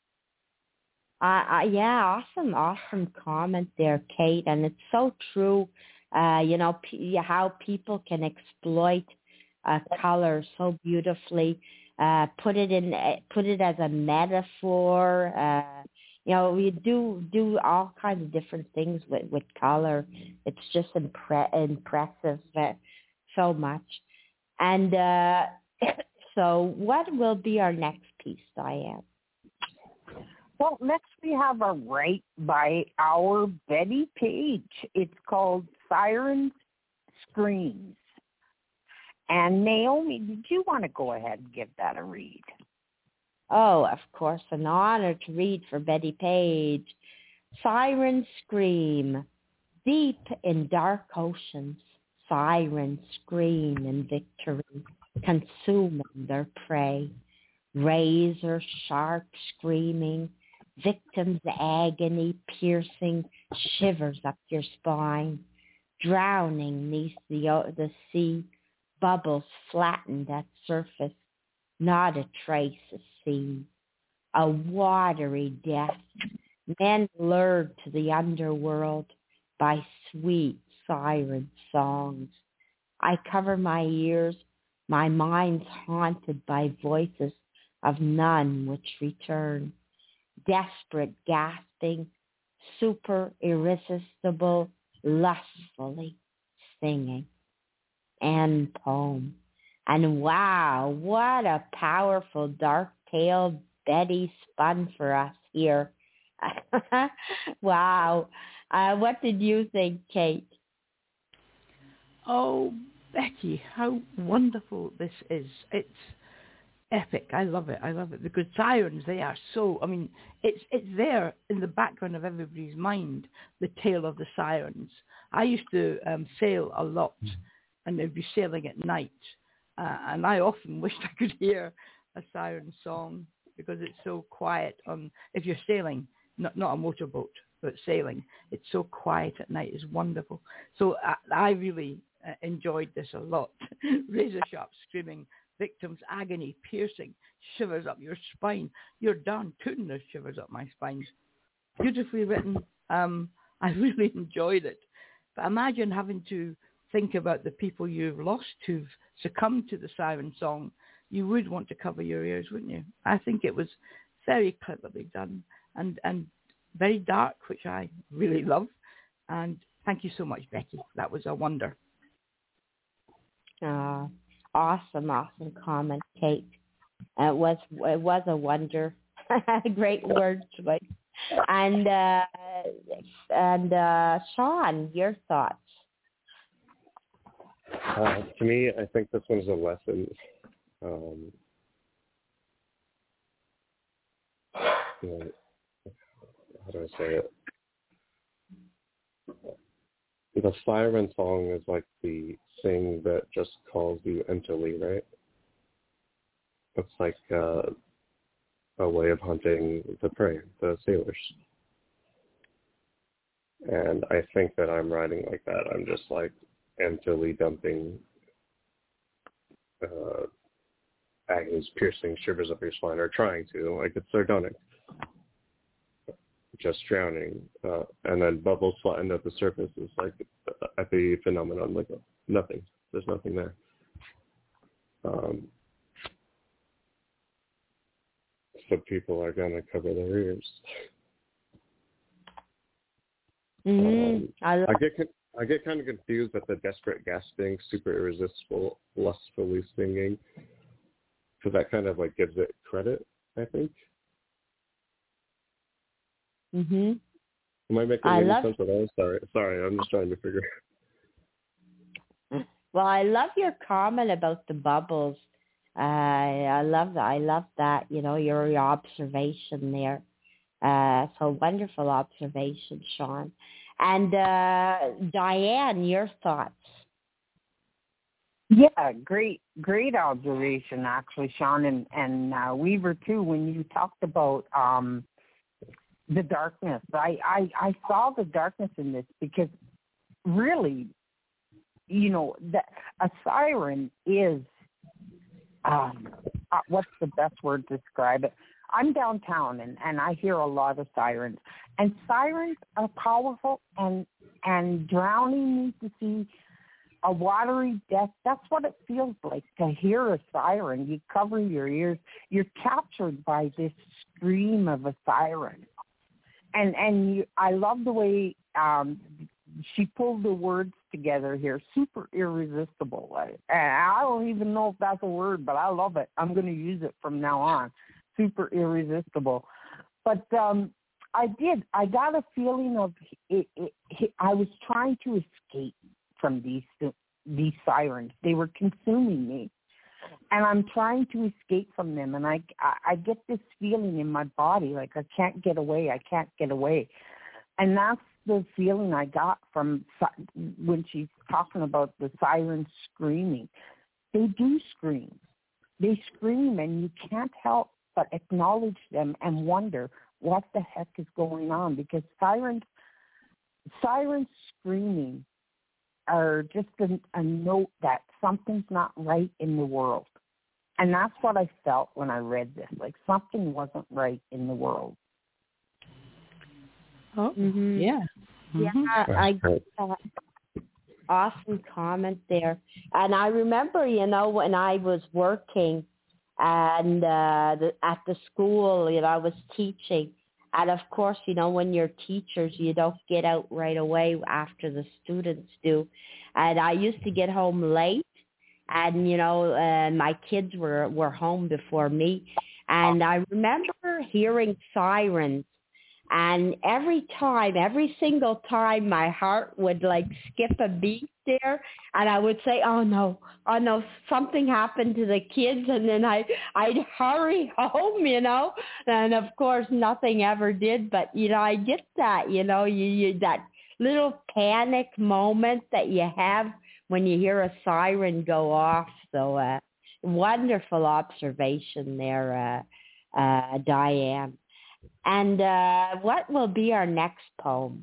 Uh, uh, yeah, awesome, awesome comment there, Kate. And it's so true, uh, you know, p- how people can exploit uh, color so beautifully, uh, put it in, uh, put it as a metaphor. Uh, you know, we do do all kinds of different things with, with color. It's just impre- impressive uh, so much. And uh, so what will be our next piece, Diane? Well, next we have a Right by Our Betty Page. It's called Siren Screams. And Naomi, did you want to go ahead and give that a read? Oh, of course, an honor to read for Betty Page. Sirens scream. Deep in dark oceans, sirens scream in victory, consuming their prey. Razor sharp screaming, victim's agony piercing, shivers up your spine. Drowning neath the, the sea, bubbles flattened at surface, not a trace is seen. A watery death, men lured to the underworld by sweet siren songs. I cover my ears, my mind's haunted by voices of none which return. Desperate gasping, super irresistible, lustfully singing. End poem. And wow, what a powerful dark tale Betty spun for us here. Wow. Uh, what did you think, Kate? Oh, Becky, how wonderful this is. It's epic. I love it. I love it. Because sirens, they are so, I mean, it's it's there in the background of everybody's mind, the tale of the sirens. I used to um, sail a lot, and they'd be sailing at night. Uh, and I often wished I could hear a siren song because it's so quiet on, if you're sailing, not, not a motorboat, but sailing. It's so quiet at night. It's wonderful. So I, I really uh, enjoyed this a lot. Razor sharp screaming, victim's agony, piercing, shivers up your spine. You're darn tootin' there's shivers up my spine. Beautifully written. Um, I really enjoyed it. But imagine having to think about the people you've lost who've succumbed to the siren song. You would want to cover your ears, wouldn't you? I think it was very cleverly done and, and very dark, which I really love. And thank you so much, Becky. That was a wonder. Uh, awesome, awesome comment, Kate. Uh, it was it was a wonder. Great word choice. And uh, and uh, Sean, your thoughts? Uh, to me, I think this one's a lesson. Um, you know, how do I say it? The siren song is like the thing that just calls you emptily, right? It's like uh, a way of hunting the prey, the sailors. And I think that I'm writing like that. I'm just like emptily dumping uh, agonies, piercing shivers up your spine, or trying to, like it's sardonic. Just drowning, uh, and then bubbles flattened at the surface is like at the phenomenon, like nothing. There's nothing there. Um, so people are gonna cover their ears. Mm-hmm. Um, I, love- I get I get kind of confused at the desperate gasping, super irresistible, lustfully singing, because that kind of like gives it credit, I think. mm-hmm. Am I making I any love- sense at all? Sorry, sorry, I'm just trying to figure. Well, I love your comment about the bubbles. Uh, I love that. I love that. You know, your, your observation there. Uh, so wonderful observation, Sean. And uh, Diane, your thoughts? Yeah, great, great observation, actually, Sean, and and uh, Weaver too. When you talked about um, the darkness, I, I I saw the darkness in this because really, you know, that a siren is um, uh, what's the best word to describe it? I'm downtown and, and I hear a lot of sirens, and sirens are powerful, and and drowning means to see a watery death. That's what it feels like to hear a siren. You cover your ears. You're captured by this scream of a siren, and and you, I love the way um, she pulled the words together here. Super irresistible. And I don't even know if that's a word, but I love it. I'm going to use it from now on. Super irresistible. But um, I did. I got a feeling of it, it, it, I was trying to escape from these these sirens. They were consuming me, and I'm trying to escape from them. And I, I, I get this feeling in my body like I can't get away. I can't get away. And that's the feeling I got from when she's talking about the sirens screaming. They do scream. They scream, and you can't help but acknowledge them and wonder what the heck is going on, because sirens, sirens screaming are just a, a note that something's not right in the world. And that's what I felt when I read this, like something wasn't right in the world. Oh, Mm-hmm. yeah. Yeah, Mm-hmm. I get that. Awesome comment there. And I remember, you know, when I was working and uh, the, at the school, you know, I was teaching. And, of course, you know, when you're teachers, you don't get out right away after the students do. And I used to get home late, and, you know, uh, my kids were, were home before me. And I remember hearing sirens. And every time, every single time, my heart would like skip a beat there, and I would say, "Oh no, oh no, something happened to the kids," and then I, I'd hurry home, you know. And of course, nothing ever did. But you know, I get that, you know, you, you that little panic moment that you have when you hear a siren go off. So, uh, wonderful observation there, uh, uh, Diane. And uh, what will be our next poem?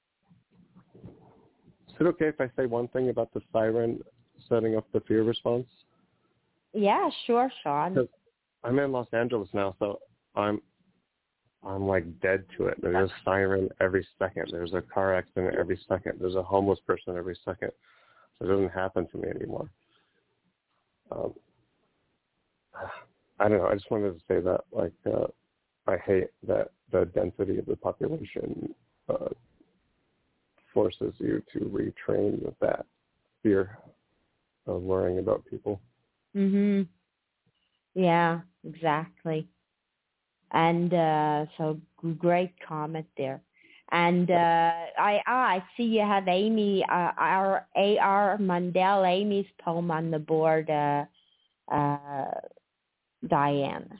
Is it okay if I say one thing about the siren setting up the fear response? Yeah, sure, Sean. 'Cause I'm in Los Angeles now, so I'm I'm like dead to it. There's a siren every second. There's a car accident every second. There's a homeless person every second. So it doesn't happen to me anymore. Um, I don't know. I just wanted to say that, like, uh, I hate that the density of the population uh, forces you to retrain with that fear of worrying about people. Mhm. Yeah, exactly. And uh, so great comment there. And uh, I ah, I see you have Amy, uh, our A R Mundell, Amy's poem on the board, uh, uh, Diane.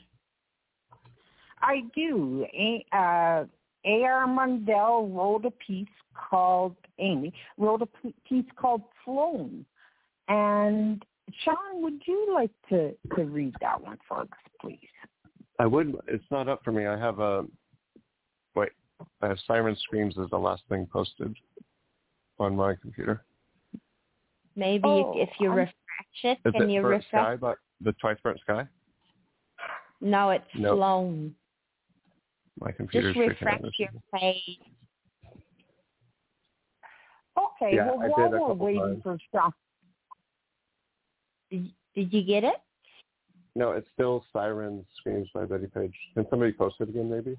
I do. A, uh, A R Mundell wrote a piece called, Amy, wrote a p- piece called Flown. And Sean, would you like to, to read that one for us, please? I would. It's not up for me. I have a, wait, I have Siren Screams as the last thing posted on my computer. Maybe Oh, if, if you I'm- refresh it, Is can it you Burnt refresh? Sky, but the Twice Burnt Sky? No, it's No. flown. My computer's Just freaking refresh out. your page. Okay, Yeah, well, I while did a we're couple waiting times. for Sean, Did, did you get it? No, it's still Siren Screams by Betty Page. Can somebody post it again, maybe?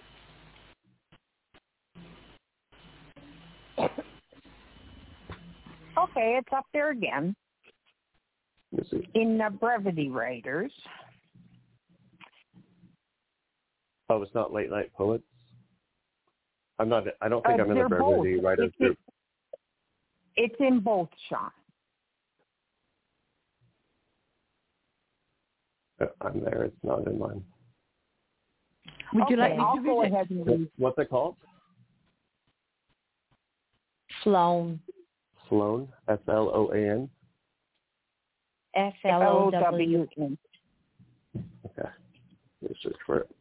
okay, it's up there again Let me see. in uh, Brevity Writers. Oh, it's not Late Night Poets? I'm not, I don't think Uh, I'm in the they're Brevity both. Writers It's, group. it's in both, Sean. Uh, I'm there. It's not in mine. Would you okay, like me I'll to go read it? ahead and read. What's it called? Flown. Sloan, S L O A N. F L O W N. Okay. Let's search for it.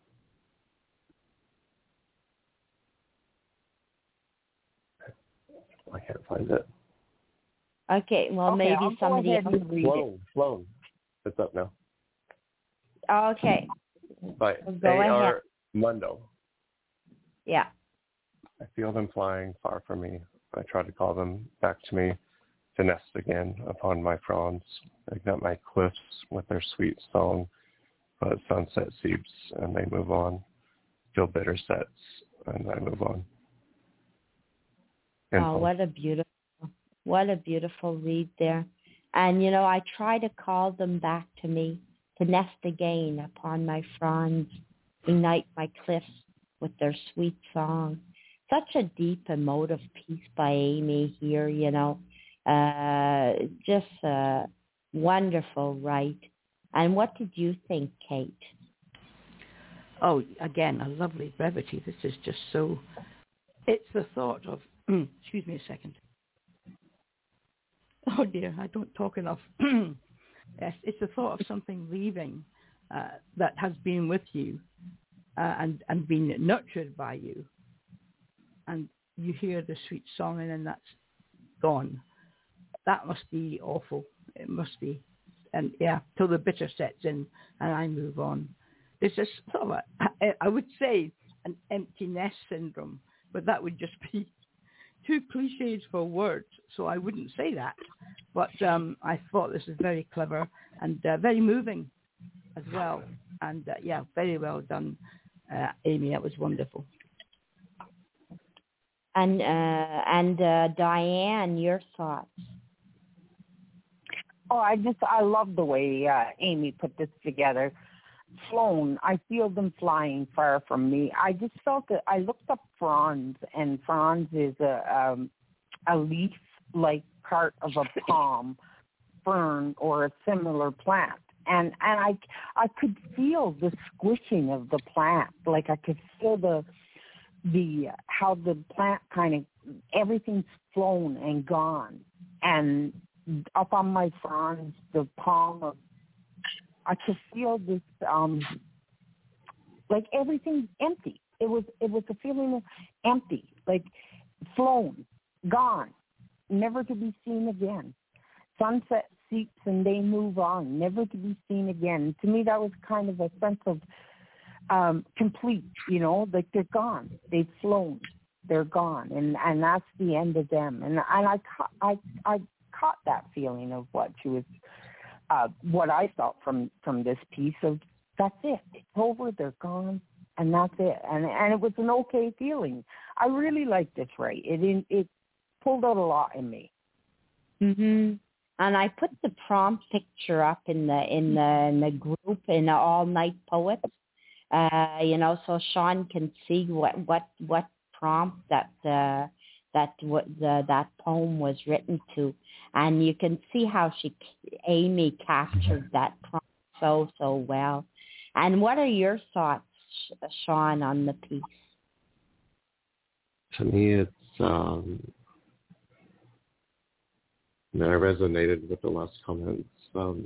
I can't find it. Okay, well, Okay, maybe I'll go somebody ahead else. and read it. Flown, Flown. It's up now. Okay, By Well, go A R ahead. Mundo. yeah. I feel them flying far from me. I try to call them back to me to nest again upon my fronds, ignite my cliffs with their sweet song. But sunset seeps and they move on. Still bitter sets and I move on. And Oh, home. what a beautiful, what a beautiful read there. And, you know, I try to call them back to me, to nest again upon my fronds, ignite my cliffs with their sweet song. Such a deep, emotive piece by Amy here, you know. Uh, just uh, wonderful, right? And what did you think, Kate? Oh, again, a lovely brevity. This is just so... It's the thought of... excuse me a second. Oh, dear, I don't talk enough. Yes, it's the thought of something leaving uh, that has been with you uh, and, and been nurtured by you. And you hear the sweet song and then that's gone. That must be awful. It must be. And yeah, till the bitter sets in and I move on. It's just sort of a, I would say an empty nest syndrome, but that would just be too cliches for words, so I wouldn't say that. But um, I thought this was very clever and uh, very moving as well. And uh, yeah, very well done, uh, Amy. That was wonderful. And uh, and uh, Diane, your thoughts? Oh, I just, I love the way uh, Amy put this together. Flown, I feel them flying far from me. I just felt that I looked up fronds, and fronds is a um, a leaf-like part of a palm, fern, or a similar plant. And and I I could feel the squishing of the plant, like I could feel the the how the plant kind of everything's flown and gone, and up on my fronds, the palm of I could feel this, um, like everything's empty. It was it was a feeling of empty, like flown, gone, never to be seen again. Sunset seeps and they move on, never to be seen again. To me, that was kind of a sense of um, complete, you know, like they're gone, they've flown, they're gone, and and that's the end of them. And and I ca- I I caught that feeling of what she was. Uh, what I felt from, from this piece of that's it. It's over. They're gone, and that's it. And and it was an okay feeling. I really liked this. Right. It it pulled out a lot in me. Mhm. And I put the prompt picture up in the in the in the group in the All Night Poets. Uh, you know, so Sean can see what what what prompt that uh, that what the that poem was written to. And you can see how she, Amy, captured that prompt so, so well. And what are your thoughts, Sean, on the piece? To me, it's, um, I mean, I resonated with the last comments. Um,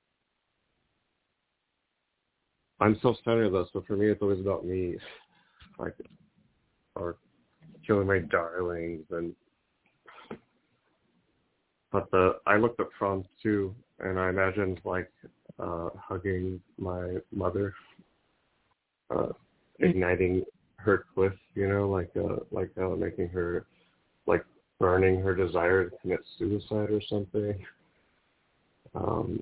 I'm self-centered, though, so for me, it's always about me. like, or killing my darlings, and but the I looked up Franz too, and I imagined like uh, hugging my mother, uh, igniting her cliff, you know, like uh, like uh, making her like burning her desire to commit suicide or something. Um,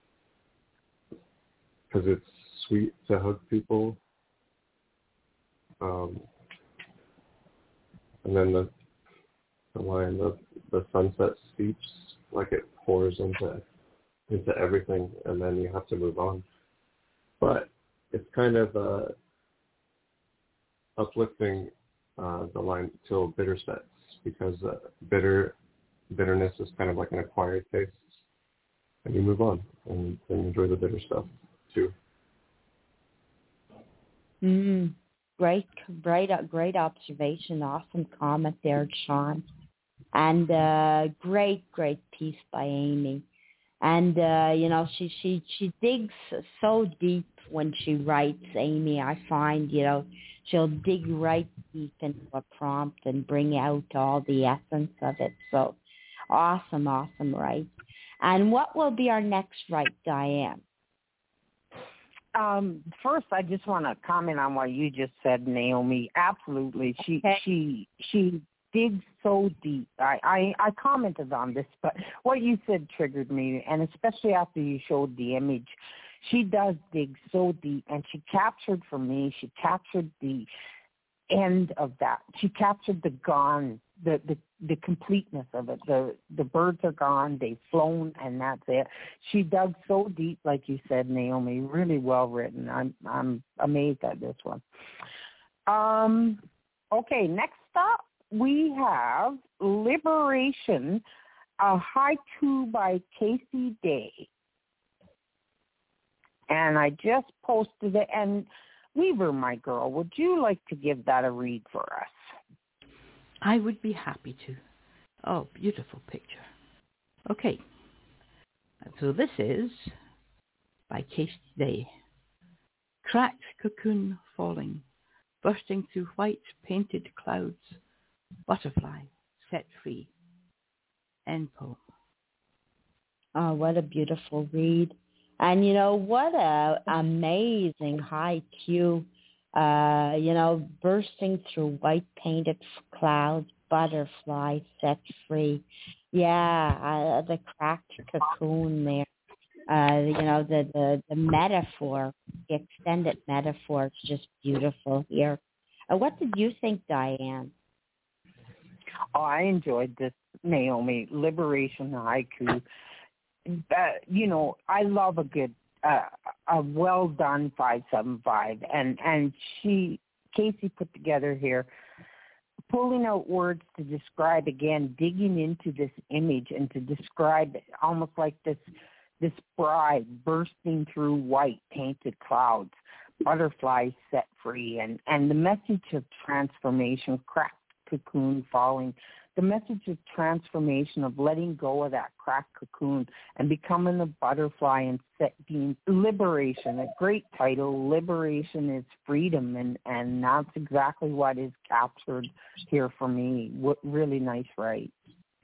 because it's sweet to hug people. Um, and then the the line, the, the sunset steeps, like it pours into into everything, and then you have to move on. But it's kind of uh, uplifting uh, the line till bitter sets, because uh, bitter bitterness is kind of like an acquired taste, and you move on and, and enjoy the bitter stuff too. Mm, great, great, great observation. Awesome comment there, Sean. And uh, great, great piece by Amy. And uh, you know, she she she digs so deep when she writes. Amy, I find, you know, she'll dig right deep into a prompt and bring out all the essence of it. So awesome, awesome, right? And what will be our next right, Diane? Um, first, I just want to comment on what you just said, Naomi. Absolutely, she Okay. she she digs so deep. I, I I commented on this, but what you said triggered me, and especially after you showed the image. She does dig so deep, and she captured for me. She captured the end of that. She captured the gone, the the the completeness of it. The the birds are gone, they've flown, and that's it. She dug so deep, like you said, Naomi. Really well written. I'm I'm amazed at this one. Um, okay, next up we have Liberation, a haiku by Casey Day, and I just posted it. And Weaver, my girl, would you like to give that a read for us? I would be happy to. Oh, beautiful picture. Okay. So this is by Casey Day. Cracked cocoon falling, bursting through white painted clouds, butterfly set free. End poem. Oh, what a beautiful read. And, you know, what a amazing high Q, uh, you know, bursting through white painted clouds, butterfly set free. Yeah, uh, the cracked cocoon there. Uh, you know, the, the, the metaphor, the extended metaphor is just beautiful here. Uh, what did you think, Diane? Oh, I enjoyed this, Naomi. Liberation haiku. Uh, you know, I love a good, uh, a well done five seven five, and and she Casey put together here, pulling out words to describe again, digging into this image and to describe it almost like this this bride bursting through white painted clouds, butterflies set free, and and the message of transformation, cracked cocoon falling. The message of transformation, of letting go of that cracked cocoon and becoming a butterfly and set, being liberation, a great title. Liberation is freedom, and, and that's exactly what is captured here for me. What really nice, right?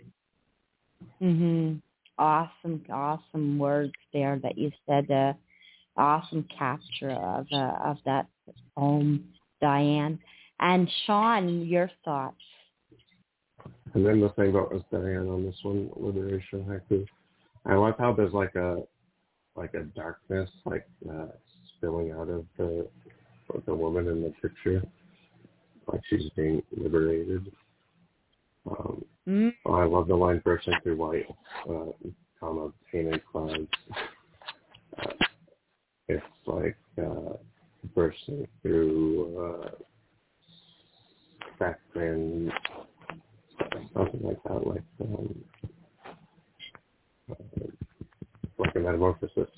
Mhm. Awesome, awesome words there that you said. Uh, awesome capture of uh, of that poem, Diane. And Sean, your thoughts? And then the thing about was Diane on this one, Liberation haiku. I like how there's like a like a darkness like uh, spilling out of the the woman in the picture, like she's being liberated. Um, Mm. oh, I love the line bursting through white, uh, comma painted clouds. Uh, it's like uh, bursting through uh, background. Something like that, like um, uh, like a metamorphosis.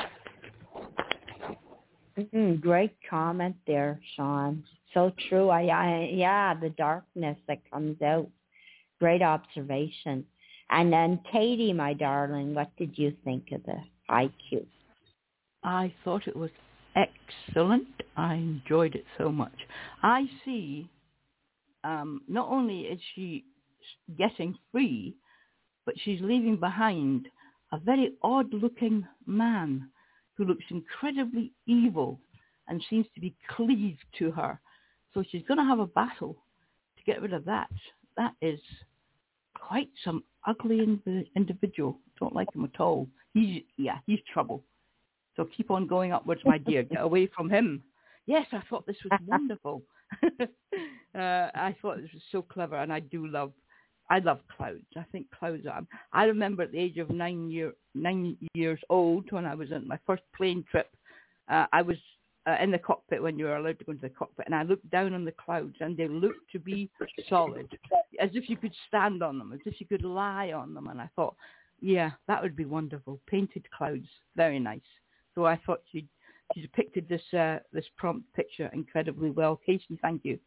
Mm, great comment there, Sean. So true. I, I, yeah, the darkness that comes out. Great observation. And then Katie, my darling, what did you think of the I Q? I thought it was excellent. I enjoyed it so much. I see um, not only is she getting free, but she's leaving behind a very odd-looking man who looks incredibly evil and seems to be cleaved to her. So she's going to have a battle to get rid of that. That is quite some ugly in- individual. Don't like him at all. He's, yeah, he's trouble. So keep on going upwards, my dear. Get away from him. Yes, I thought this was wonderful. uh, I thought this was so clever, and I do love, I love clouds. I think clouds are, I remember at the age of nine, year, nine years old, when I was on my first plane trip, uh, I was uh, in the cockpit when you were allowed to go into the cockpit, and I looked down on the clouds, and they looked to be solid, as if you could stand on them, as if you could lie on them. And I thought, yeah, that would be wonderful. Painted clouds, very nice. So I thought she she depicted this uh, this prompt picture incredibly well. Casey, thank you.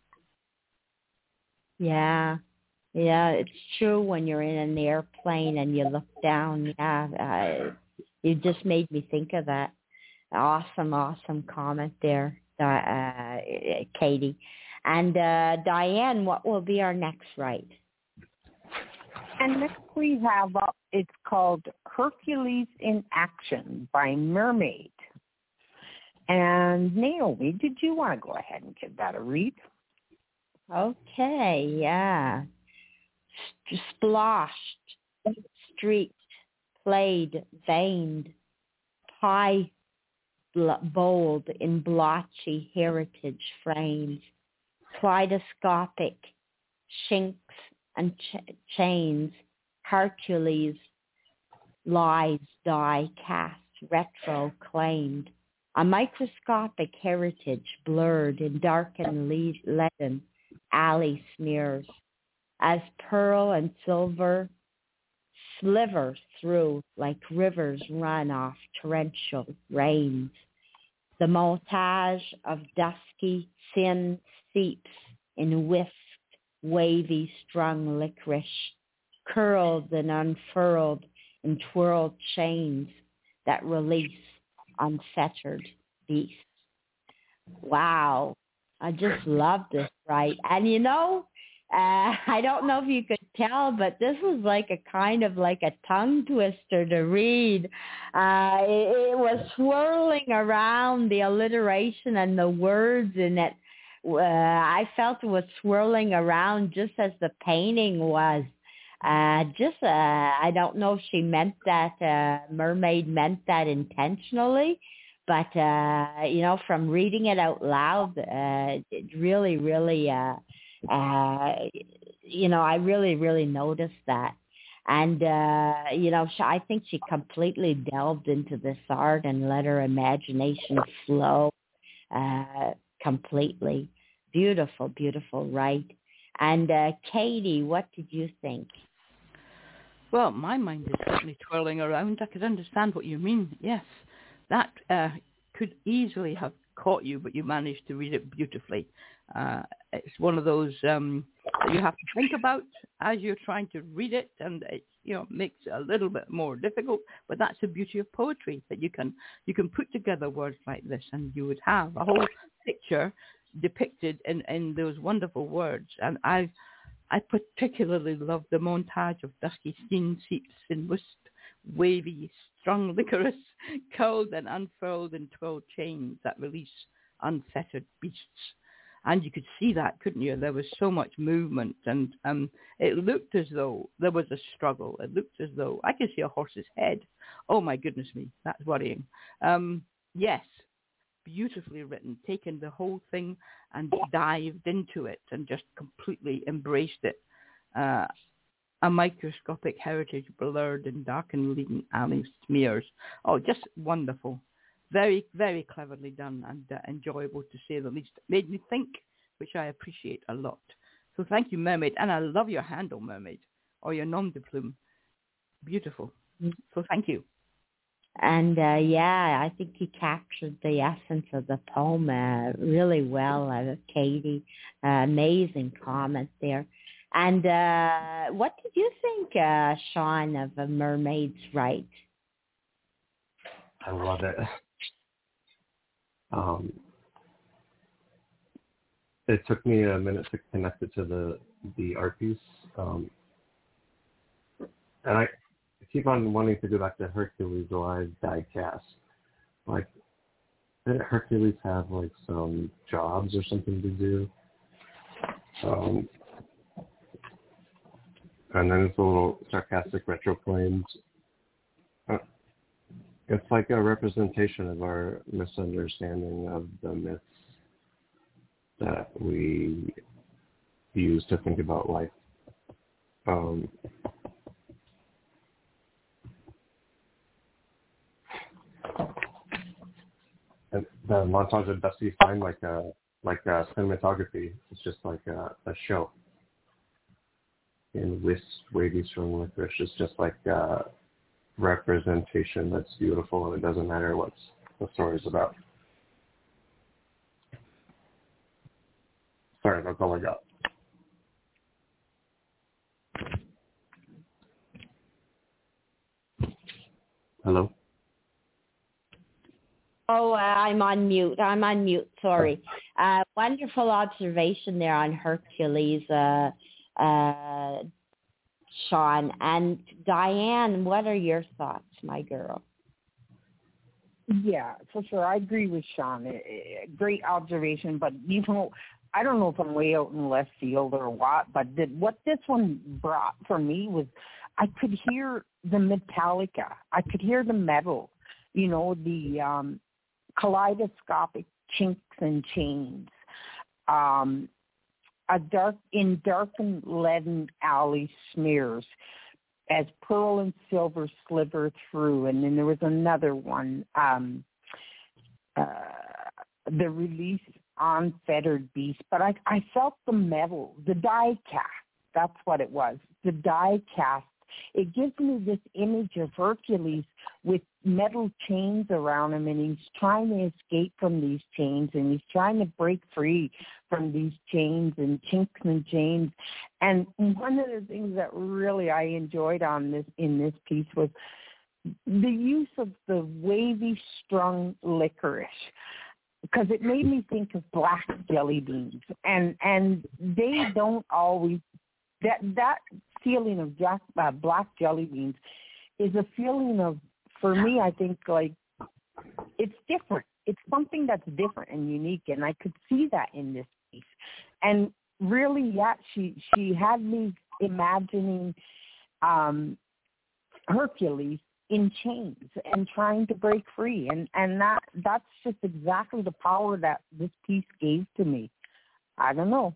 Yeah, yeah, it's true. When you're in an airplane and you look down, yeah, uh, you just made me think of that. Awesome, awesome comment there, uh, Katie. And uh, Diane, what will be our next write? And next we have, uh, it's called Hercules in Action by Mermaid. And Naomi, did you want to go ahead and give that a read? Okay, yeah. Sploshed, streaked, played, veined, pie bold in blotchy heritage frames, kaleidoscopic shinks and ch- chains, Hercules lies die cast, retro claimed, a microscopic heritage blurred in darkened le- leaden alley smears, as pearl and silver sliver through like rivers run off torrential rains. The montage of dusky thin seeps in whisked, wavy strung licorice, curled and unfurled in twirled chains that release unfettered beasts. Wow, I just love this, right? And you know, Uh, I don't know if you could tell, but this was like a kind of like a tongue twister to read. Uh, it, it was swirling around the alliteration and the words in it. Uh, I felt it was swirling around just as the painting was. Uh, just, uh, I don't know if she meant that, uh, Mermaid meant that intentionally, but, uh, you know, from reading it out loud, uh, it really, really, uh, Uh, you know, I really, really noticed that. And, uh, you know, she, I think she completely delved into this art and let her imagination flow uh, completely. Beautiful, beautiful, right? And, uh, Katie, what did you think? Well, my mind is certainly twirling around. I could understand what you mean. Yes, that uh, could easily have caught you, but you managed to read it beautifully. Uh, it's one of those um, that you have to think about as you're trying to read it, and it, you know, makes it a little bit more difficult. But that's the beauty of poetry, that you can you can put together words like this, and you would have a whole picture depicted in, in those wonderful words. And I I particularly love the montage of dusky skin seeps in whisked, wavy, strung licorice, curled and unfurled in twirled chains that release unfettered beasts. And you could see that, couldn't you? There was so much movement, and um, it looked as though there was a struggle. It looked as though I could see a horse's head. Oh, my goodness me, that's worrying. Um, yes, beautifully written, taken the whole thing and dived into it and just completely embraced it. Uh, a microscopic heritage blurred in darkened leading alley smears. Oh, just wonderful. Very, very cleverly done, and uh, enjoyable to say the least. Made me think, which I appreciate a lot. So thank you, Mermaid. And I love your handle, Mermaid, or your nom de plume. Beautiful. So thank you. And, uh, yeah, I think you captured the essence of the poem uh, really well, uh, Katie. Uh, amazing comment there. And uh, what did you think, uh, Sean, of A Mermaid's Right? I love it. Um, it took me a minute to connect it to the the art piece, um, and I keep on wanting to go back to Hercules live die cast. Like, didn't Hercules have like some jobs or something to do? Um, and then it's a little sarcastic retro claims. Uh, it's like a representation of our misunderstanding of the myths that we use to think about life. Um, and the montage of Dusty Fine, like a like a cinematography, it's just like a, a show. In Whist, Wavy Strong Licorice, it's just like a representation that's beautiful, and it doesn't matter what the story's about. Sorry, that's all I got. Hello? Oh, uh, I'm on mute. I'm on mute. Sorry. Uh, wonderful observation there on Hercules, uh, uh, Sean. And Diane, what are your thoughts, my girl? Yeah, for sure. I agree with Sean. Eh, eh, Great observation, but you know, I don't know if I'm way out in left field or what, but the, what this one brought for me was I could hear the Metallica. I could hear the metal, you know, the um, kaleidoscopic chinks and chains. Um, a dark in darkened leaden alley smears as pearl and silver sliver through. And then there was another one, um, uh, the release unfettered beast. But I, I felt the metal, the die cast. That's what it was, the die cast. It gives me this image of Hercules with metal chains around him, and he's trying to escape from these chains, and he's trying to break free from these chains and chinks and chains. And one of the things that really I enjoyed on this in this piece was the use of the wavy strung licorice, because it made me think of black jelly beans, and and they don't always that that feeling of jack, uh, black jelly beans is a feeling of, for me, I think, like, it's different. It's something that's different and unique, and I could see that in this piece. And really, yeah, she she had me imagining um, Hercules in chains and trying to break free, and and that that's just exactly the power that this piece gave to me. I don't know.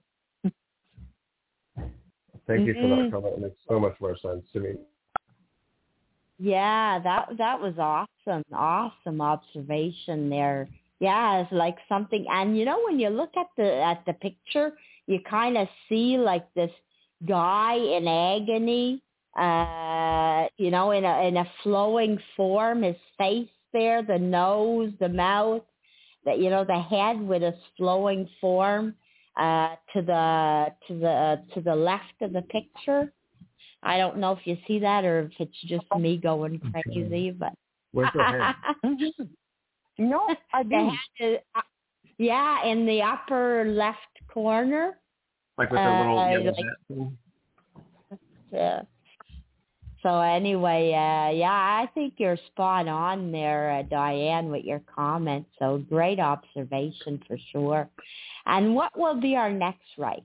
Thank you for Mm-hmm. that comment. It makes so much more sense to me. Yeah, that that was awesome. Awesome observation there. Yeah, it's like something, and you know, when you look at the at the picture, you kind of see like this guy in agony, uh, you know, in a in a flowing form, his face there, the nose, the mouth, that, you know, the head with its flowing form, uh, to the to the to the left of the picture. I don't know if you see that or if it's just me going crazy, but Where's the head? No, I the do. head is, uh, yeah, in the upper left corner. Like with that little Uh, yellow like- hat thing? Yeah. So anyway, uh, yeah, I think you're spot on there, uh, Diane, with your comment. So great observation for sure. And what will be our next right?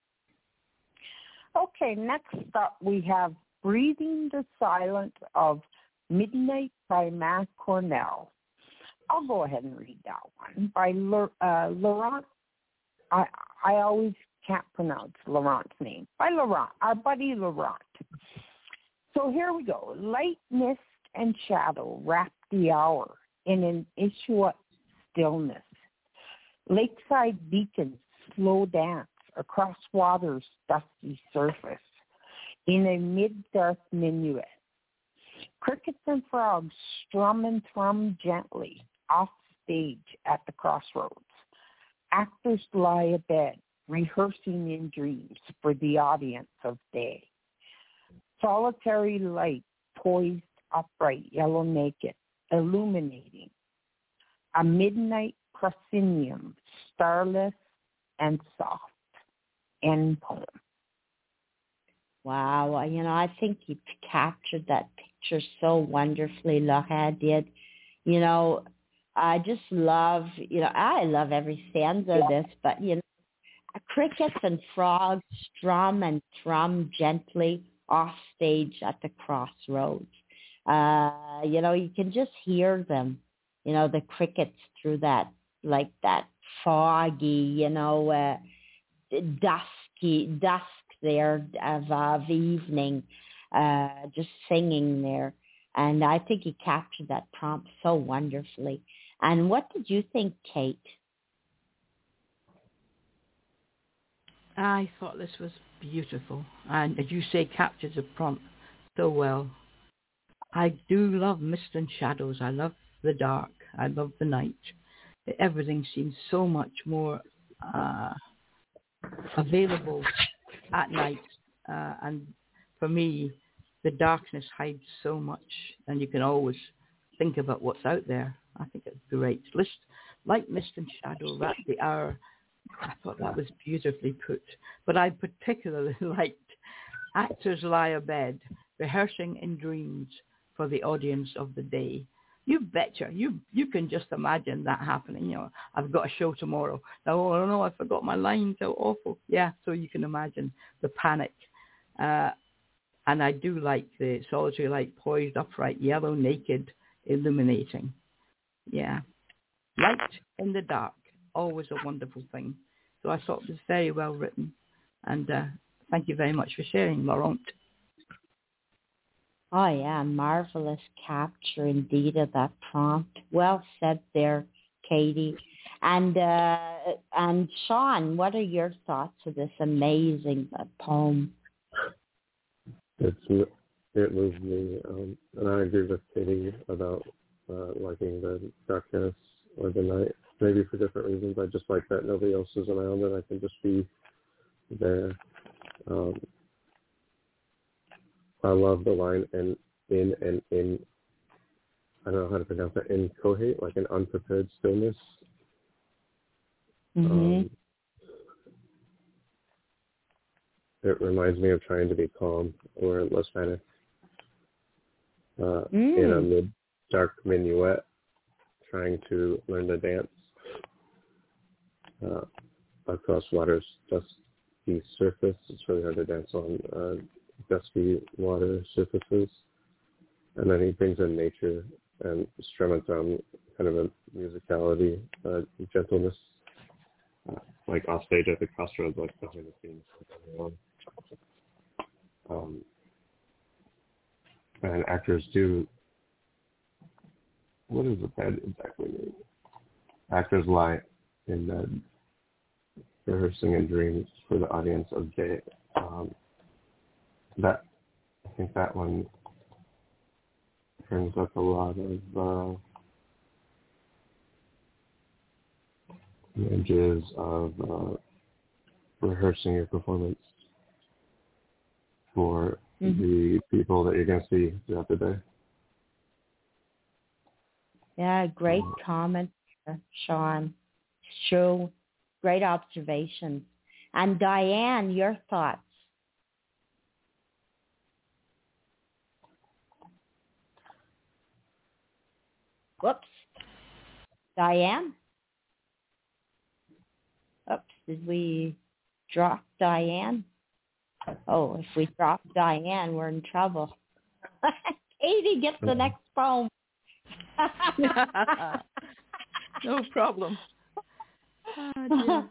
Okay, next up we have Breathing the Silence of Midnight by Matt Cornell. I'll go ahead and read that one by uh, Laurent. I I always can't pronounce Laurent's name. By Laurent, our buddy Laurent. So here we go. Light, mist, and shadow wrap the hour in an Inuit stillness. Lakeside beacons slow dance across water's dusty surface in a mid-dark minuet. Crickets and frogs strum and thrum gently off stage at the crossroads. Actors lie abed, rehearsing in dreams for the audience of day. Solitary light poised upright, yellow naked, illuminating. A midnight proscenium, starless and soft. End poem. Wow, you know, I think you captured that picture so wonderfully, Laura did. You know, I just love, you know, I love every stanza of this, but, you know, crickets and frogs strum and thrum gently off stage at the crossroads. Uh, you know, you can just hear them, you know, the crickets through that, like that foggy, you know, uh, dusky, dusk there of, of evening, uh, just singing there. And I think he captured that prompt so wonderfully. And what did you think, Kate? I thought this was beautiful. And as you say, captured the prompt so well. I do love mist and shadows. I love the dark. I love the night. Everything seems so much more uh, available at night. Uh, and for me, the darkness hides so much, and you can always think about what's out there. I think it's great. List, like mist and shadow, wrap the hour. I thought that was beautifully put. But I particularly liked actors lie abed, rehearsing in dreams for the audience of the day. You betcha. You you can just imagine that happening. You know, I've got a show tomorrow. Oh, oh no, I forgot my lines. How awful. Yeah, so you can imagine the panic. Uh, and I do like the solitary light poised upright, yellow, naked, illuminating. Yeah. Light in the dark, always a wonderful thing. So I thought it was very well written. And uh, thank you very much for sharing, Laurent. Oh, yeah, marvelous capture indeed of that prompt. Well said there, Katie. And uh, and Sean, what are your thoughts of this amazing uh, poem? It's, it moved me, um, and I agree with Katie about uh, liking the darkness or the night, maybe for different reasons. I just like that nobody else is around and I can just be there. Um, I love the line in, in and in, I don't know how to pronounce that, incohate, like an unprepared stillness. Mm-hmm. Um, it reminds me of trying to be calm or less panic uh, mm. in a mid-dark minuet, trying to learn to dance uh, across water's dusky surface. It's really hard to dance on uh, dusky water surfaces. And then he brings in nature and strum on kind of a musicality, uh, gentleness, uh, like off stage at the crossroads, like behind the scenes. Um, and actors do, what does the bed exactly mean? Actors lie in bed, rehearsing in dreams for the audience of day. Um, that, I think that one brings up a lot of uh, images of uh, rehearsing your performance for mm-hmm. the people that you're going to see throughout the day. Yeah, great uh, comment, Sean. True. Great observation. And Diane, your thoughts? Whoops. Diane? Oops, did we drop Diane? Oh, if we drop Diane, we're in trouble. Katie gets the next poem. No problem. Oh,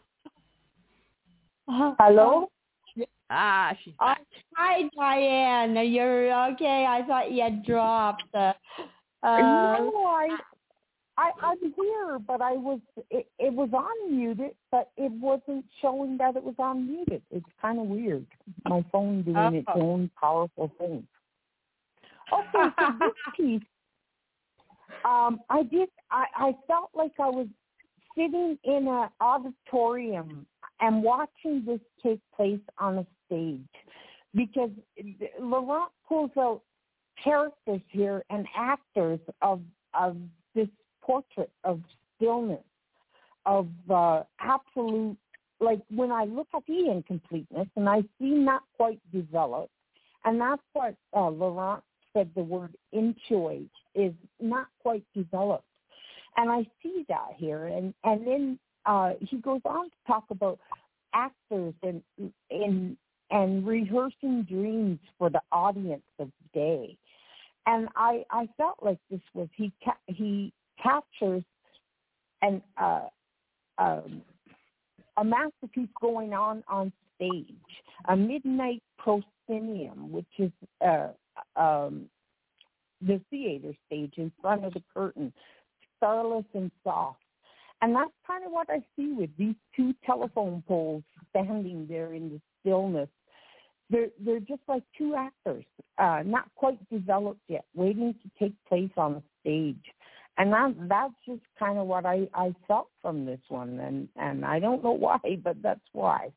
Hello? Ah, she's back. Oh, hi, Diane. You're okay. I thought you had dropped. Uh, uh, no, I, I, I'm here, but I was. It, it was unmuted, but it wasn't showing that it was unmuted. It's kind of weird. My phone doing oh. its own powerful thing. Okay, so this piece, um, I did. I, I felt like I was sitting in an auditorium and watching this take place on a stage, because Laurent pulls out characters here and actors of of this portrait of stillness. of uh, absolute, like when I look at the incompleteness and I see not quite developed, and that's what uh, Laurent said the word enjoy is not quite developed. And I see that here. And, and then uh, he goes on to talk about actors and, and, and rehearsing dreams for the audience of the day. And I, I felt like this was, he ca- he captures an, uh, um, a masterpiece going on on stage, a midnight proscenium, which is uh, um, the theater stage in front of the curtain, starless and soft. And that's kind of what I see with these two telephone poles standing there in the stillness. They're, they're just like two actors, uh, not quite developed yet, waiting to take place on the stage. And that, that's just kind of what I, I felt from this one. And, and I don't know why, but that's why.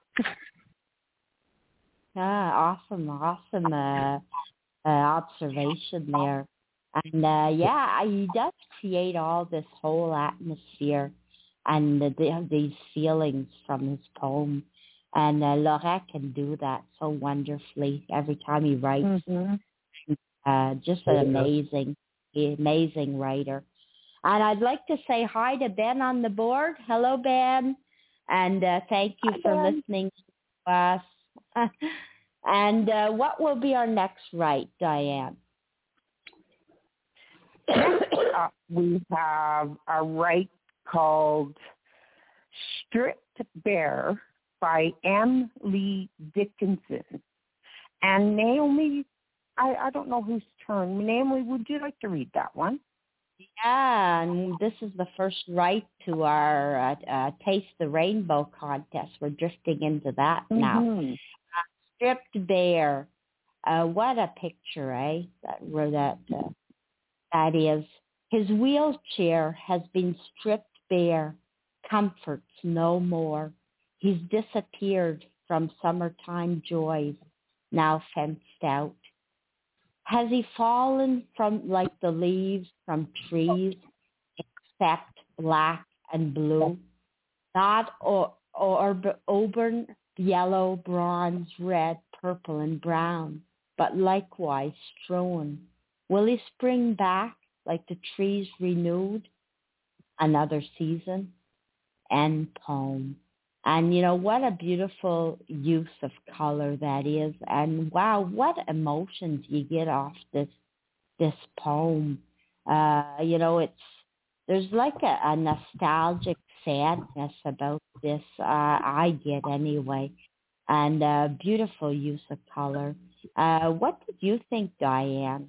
Ah, awesome, awesome uh, uh, observation there. And, uh, yeah, he does create all this whole atmosphere and the, the, these feelings from his poem. And uh, Laurent can do that so wonderfully every time he writes. Mm-hmm. Uh, just an amazing, amazing writer. And I'd like to say hi to Ben on the board. Hello, Ben. And uh, thank you hi, for Ben. Listening to us. And uh, what will be our next write, Diane? uh, we have a write called Stripped Bare by M. Lee Dickinson. And Naomi, I, I don't know whose turn. Naomi, would you like to read that one? Yeah, and this is the first write to our uh, uh, Taste the Rainbow contest. We're drifting into that now. Mm-hmm. Uh, Stripped Bare. Uh, what a picture, eh? That, where that, uh, that is. His wheelchair has been stripped bare. Comforts no more. He's disappeared from summertime joys, now fenced out. Has he fallen from like the leaves from trees, except black and blue? Not or, or auburn, yellow, bronze, red, purple, and brown, but likewise strewn. Will he spring back like the trees renewed? Another season and poem. And, you know, what a beautiful use of color that is. And, wow, what emotions you get off this this poem. Uh, you know, it's there's like a, a nostalgic sadness about this, uh, I get anyway. And uh, beautiful use of color. Uh, what did you think, Diane?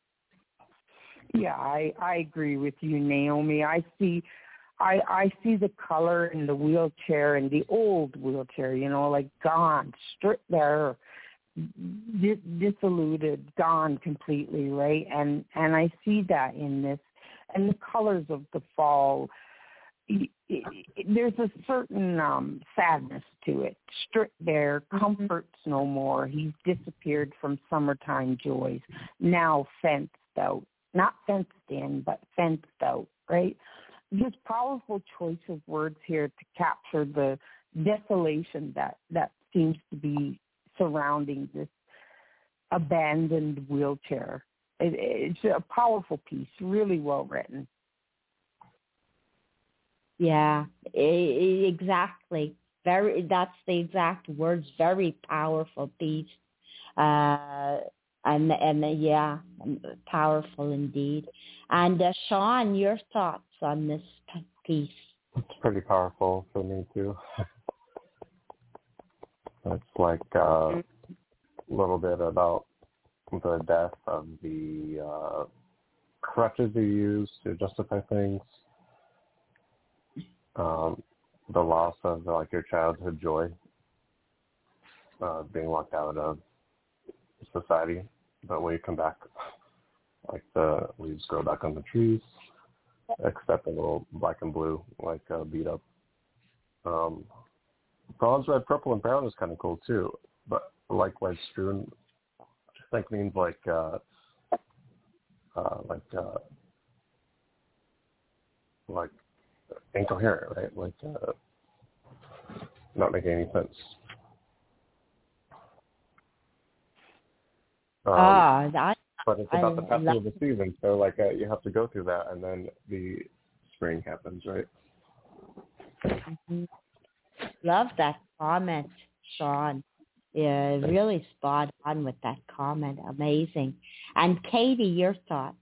Yeah, I, I agree with you, Naomi. I see... I, I see the color in the wheelchair and the old wheelchair, you know, like gone, stripped bare, dis- disilluted, gone completely, right? And and I see that in this. And the colors of the fall, it, it, it, there's a certain um, sadness to it. Stripped bare, comforts no more. He's disappeared from summertime joys, now fenced out. Not fenced in, but fenced out, right? Just powerful choice of words here to capture the desolation that, that seems to be surrounding this abandoned wheelchair. It, it's a powerful piece, really well written. Yeah, exactly. Very. That's the exact words. Very powerful piece. Uh, and and uh, yeah, powerful indeed. And uh, Sean, your thoughts on this piece? It's pretty powerful for me too. It's like uh, a little bit about the death of the uh, crutches you use to justify things, um, the loss of like your childhood joy, uh, being locked out of society, but when you come back, like the leaves grow back on the trees, except a little black and blue, like uh, beat up. Um, bronze, red, purple, and brown is kind of cool too, but likewise strewn, which I think means like uh, uh, like uh, like incoherent, right? Like uh, not making any sense. Um, Ah, that but it's I about the passing love, of the season, so like uh, you have to go through that, and then the spring happens, right? mhm. Love that comment, Sean. Yeah, really spot on with that comment. Amazing. And Katie, your thoughts?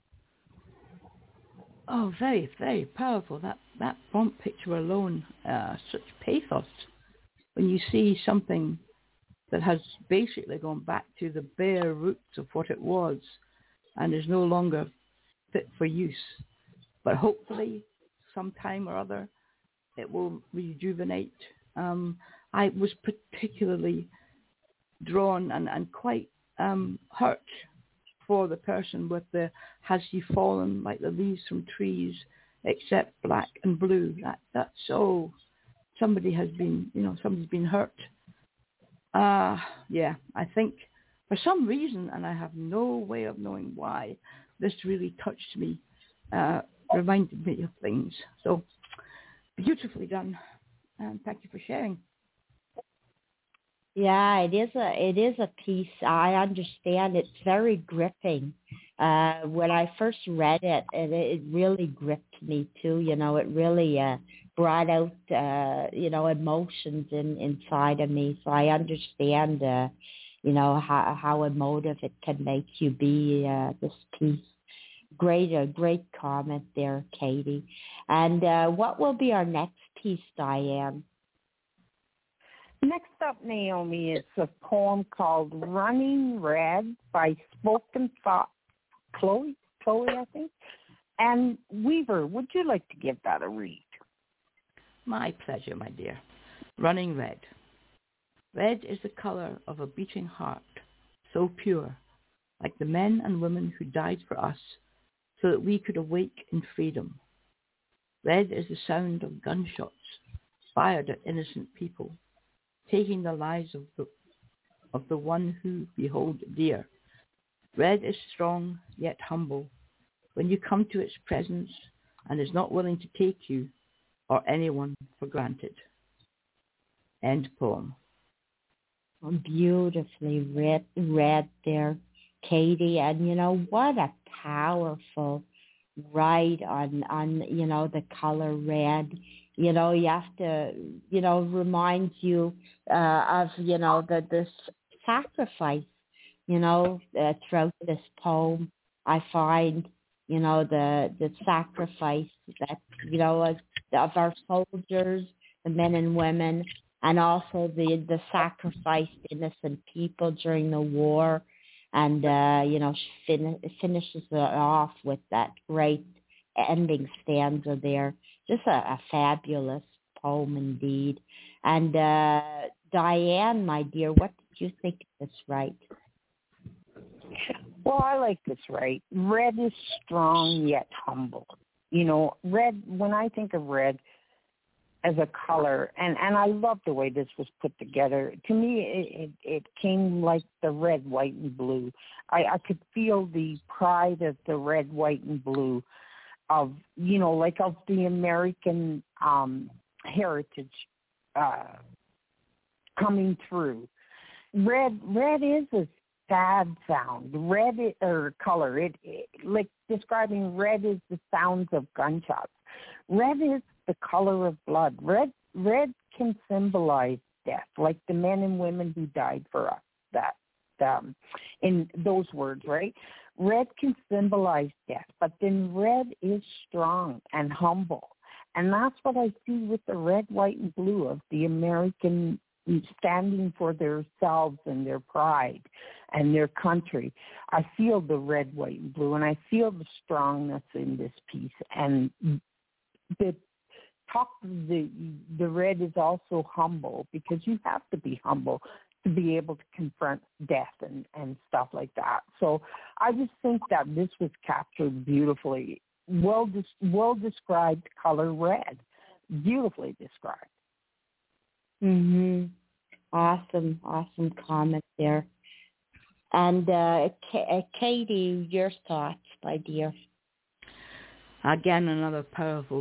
Oh, very, very powerful. That that front picture alone, uh, such pathos. When you see something that has basically gone back to the bare roots of what it was and is no longer fit for use. But hopefully, sometime or other, it will rejuvenate. Um, I was particularly drawn and, and quite um, hurt for the person with the "has he fallen like the leaves from trees, except black and blue." That that's so. Somebody has been, you know, somebody's been hurt. Uh, yeah, I think for some reason, and I have no way of knowing why, this really touched me, uh, reminded me of things. So beautifully done, and thank you for sharing. Yeah, it is a it is a piece. I understand it's very gripping. Uh, when I first read it, it, it really gripped me too. You know, it really uh, brought out uh, you know emotions in inside of me. So I understand, uh, you know, how how emotive it can make you be. Uh, this piece, great, a great comment there, Katie. And uh, what will be our next piece, Diane? Next up, Naomi, is a poem called Running Red by Spoken Thought, Chloe, Chloe, I think. And Weaver, would you like to give that a read? My pleasure, my dear. Running red. Red is the color of a beating heart, so pure, like the men and women who died for us so that we could awake in freedom. Red is the sound of gunshots fired at innocent people, taking the lives of the, of the one who we hold dear. Red is strong yet humble when you come to its presence and is not willing to take you or anyone for granted. End poem. Beautifully read, read there, Katie. And you know what a powerful write on on you know the color red. You know, you have to, you know, reminds you uh, of, you know, the this sacrifice, you know, uh, throughout this poem. I find, you know, the the sacrifice that, you know, of, of our soldiers, the men and women, and also the, the sacrificed innocent people during the war. And, uh, you know, she fin- finishes it off with that great ending stanza there. Just a, a fabulous poem indeed. And uh, Diane, my dear, what did you think of this right? Well, I like this right. Red is strong yet humble. You know, red, when I think of red as a color, and, and I love the way this was put together. To me, it, it, it came like the red, white, and blue. I, I could feel the pride of the red, white, and blue of, you know, like of the American um, heritage uh, coming through. Red, red is a sad sound. Red is, or color. It, it like describing red is the sounds of gunshots. Red is the color of blood. Red, red can symbolize death, like the men and women who died for us. That, um, in those words, right? Red can symbolize death, but then red is strong and humble. And that's what I see with the red, white, and blue of the American standing for themselves and their pride and their country. I feel the red, white, and blue, and I feel the strongness in this piece. And the talk, the the red is also humble, because you have to be humble to be able to confront death and, and stuff like that. So I just think that this was captured beautifully. Well, well described color red. Beautifully described. Mhm. Awesome, awesome comment there. And uh, K- uh, Katie, your thoughts, my dear? Again, another powerful,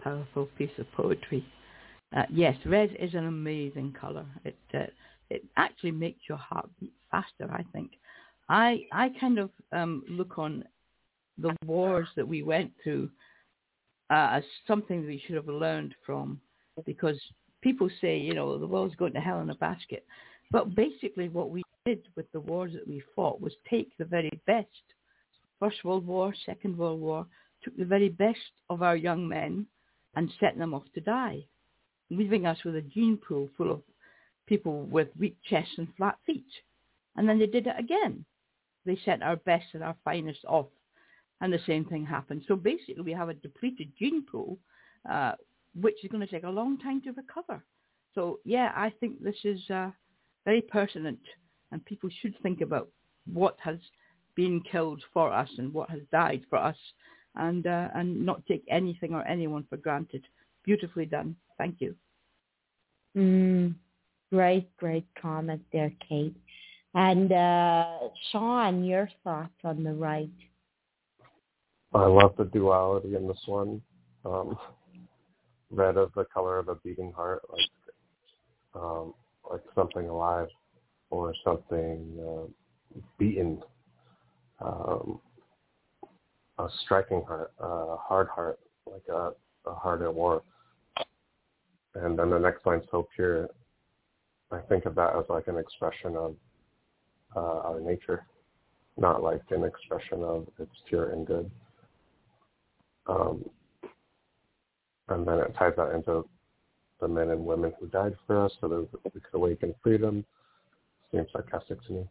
powerful piece of poetry. Uh, yes, red is an amazing colour. It uh, it actually makes your heart beat faster, I think. I I kind of um, look on the wars that we went through uh, as something we should have learned from, because people say, you know, the world's going to hell in a basket. But basically what we did with the wars that we fought was take the very best. First World War, Second World War, took the very best of our young men and sent them off to die, leaving us with a gene pool full of people with weak chests and flat feet. And then they did it again. They sent our best and our finest off, and the same thing happened. So basically we have a depleted gene pool, uh, which is going to take a long time to recover. So yeah, I think this is uh, very pertinent, and people should think about what has been killed for us and what has died for us, and uh, and not take anything or anyone for granted. Beautifully done. Thank you. Mm, great, great comment there, Kate. And uh, Sean, your thoughts on the right? I love the duality in this one. Um, red is the color of a beating heart, like um, like something alive or something uh, beaten. Um, a striking heart, a hard heart, like a, a heart at war. And then the next line's so pure. I think of that as like an expression of uh, our nature, not like an expression of it's pure and good. Um, and then it ties that into the men and women who died for us so that we could awaken freedom. Seems sarcastic to me.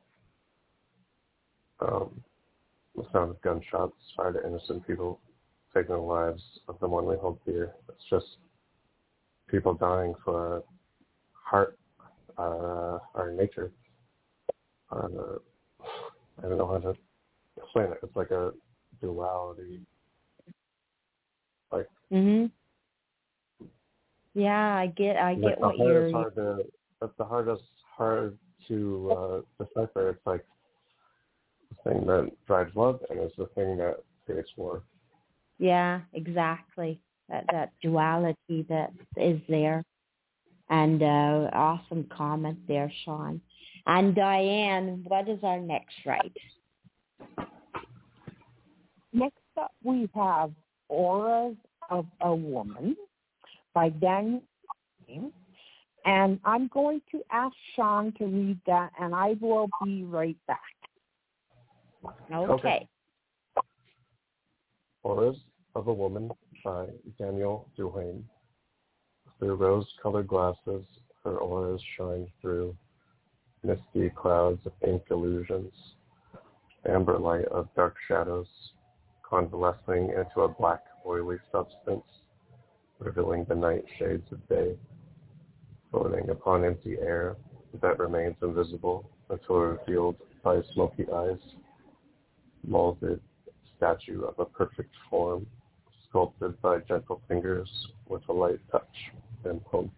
Um, the sound of gunshots fired at innocent people, taking the lives of the one we hold dear. It's just people dying for our heart, our, uh, our nature. Our, uh, I don't know how to explain it. It's like a duality. Like, mm-hmm. Yeah, I get, I like get the what heart you're. is hard to, but the heart is hard to uh, decipher. It's like the thing that drives love, and it's the thing that creates war. Yeah, exactly. That that duality that is there. And uh, awesome comment there, Sean. And Diane, what is our next right? Next up, we have Auras of a Woman by Daniel. And I'm going to ask Sean to read that, and I will be right back. Okay. okay. Auras of a Woman by Daniel Duhane. Through rose-colored glasses, her auras shine through misty clouds of ink illusions, amber light of dark shadows, convalescing into a black, oily substance, revealing the night shades of day, floating upon empty air that remains invisible until revealed by smoky eyes, molded statue of a perfect form, sculpted by gentle fingers with a light touch and home.